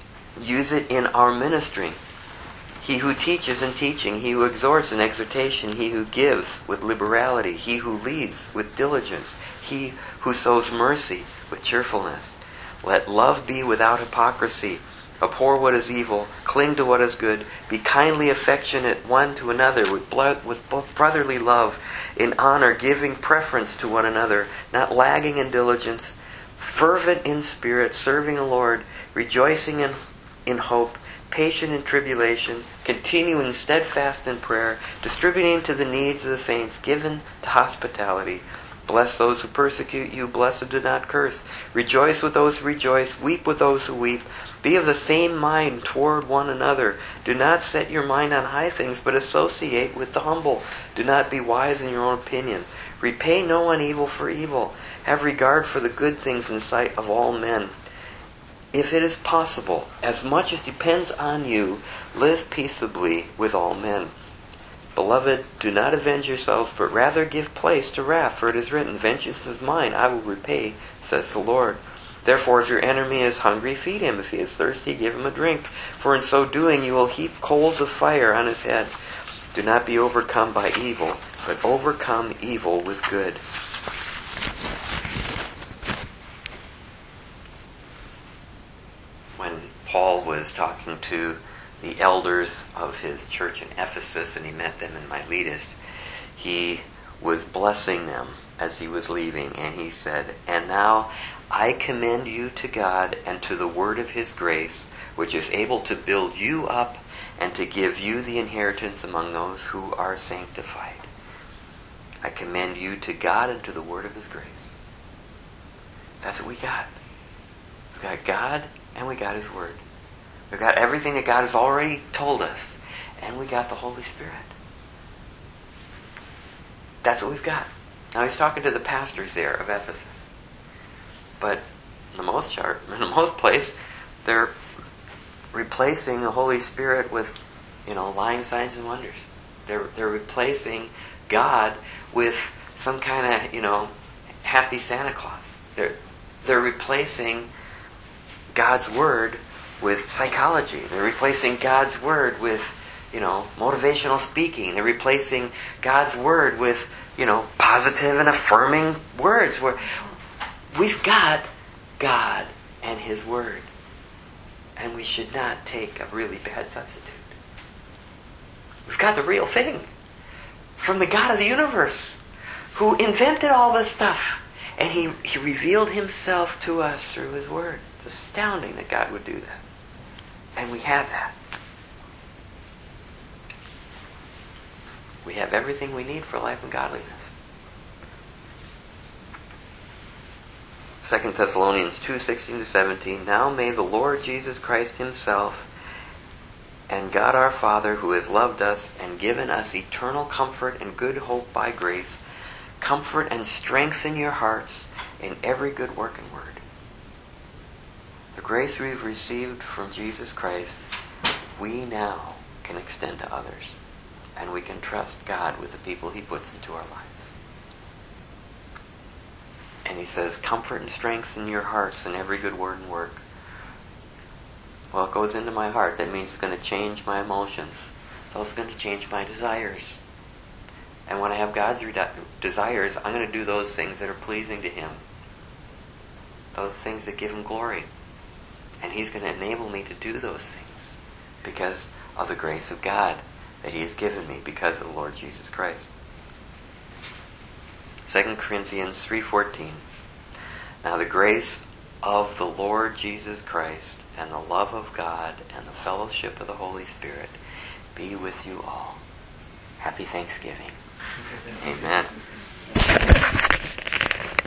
in our ministry. He who teaches in teaching, he who exhorts in exhortation, he who gives with liberality, he who leads with diligence, he who sows mercy with cheerfulness. Let love be without hypocrisy. Abhor what is evil, cling to what is good, be kindly affectionate one to another with brotherly love, in honor, giving preference to one another, not lagging in diligence, fervent in spirit, serving the Lord, rejoicing in hope, patient in tribulation, continuing steadfast in prayer, distributing to the needs of the saints, given to hospitality. Bless those who persecute you, bless and do not curse. Rejoice with those who rejoice, weep with those who weep. Be of the same mind toward one another. Do not set your mind on high things, but associate with the humble. Do not be wise in your own opinion. Repay no one evil for evil. Have regard for the good things in sight of all men. If it is possible, as much as depends on you, live peaceably with all men. Beloved, do not avenge yourselves, but rather give place to wrath, for it is written, vengeance is mine, I will repay, says the Lord. Therefore, if your enemy is hungry, feed him. If he is thirsty, give him a drink. For in so doing, you will heap coals of fire on his head. Do not be overcome by evil, but overcome evil with good. When Paul was talking to the elders of his church in Ephesus, and he met them in Miletus, he was blessing them as he was leaving, and he said, and now I commend you to God and to the word of His grace, which is able to build you up and to give you the inheritance among those who are sanctified. I commend you to God and to the word of His grace. That's what we got. We got God and we got His Word. We've got everything that God has already told us. And we got the Holy Spirit. That's what we've got. Now he's talking to the pastors there of Ephesus. But in the most place, they're replacing the Holy Spirit with, lying signs and wonders. They're replacing God with some kind of, happy Santa Claus. They're replacing God's Word with psychology. They're replacing God's Word with, motivational speaking. They're replacing God's Word with, positive and affirming words. Where we've got God and His Word. And we should not take a really bad substitute. We've got the real thing. From the God of the universe, who invented all this stuff. And He revealed Himself to us through His Word. It's astounding that God would do that. And we have that. We have everything we need for life and godliness. 2 Thessalonians 2:16-17. Now may the Lord Jesus Christ Himself and God our Father, who has loved us and given us eternal comfort and good hope by grace, comfort and strengthen your hearts in every good work and word. The grace we've received from Jesus Christ, we now can extend to others. And we can trust God with the people He puts into our lives. And He says, comfort and strengthen your hearts in every good word and work. Well, it goes into my heart. That means it's going to change my emotions. It's also going to change my desires. And when I have God's desires, I'm going to do those things that are pleasing to Him. Those things that give Him glory. And He's going to enable me to do those things because of the grace of God that He has given me because of the Lord Jesus Christ. 2 Corinthians 3:14. Now the grace of the Lord Jesus Christ and the love of God and the fellowship of the Holy Spirit be with you all. Happy Thanksgiving. Amen.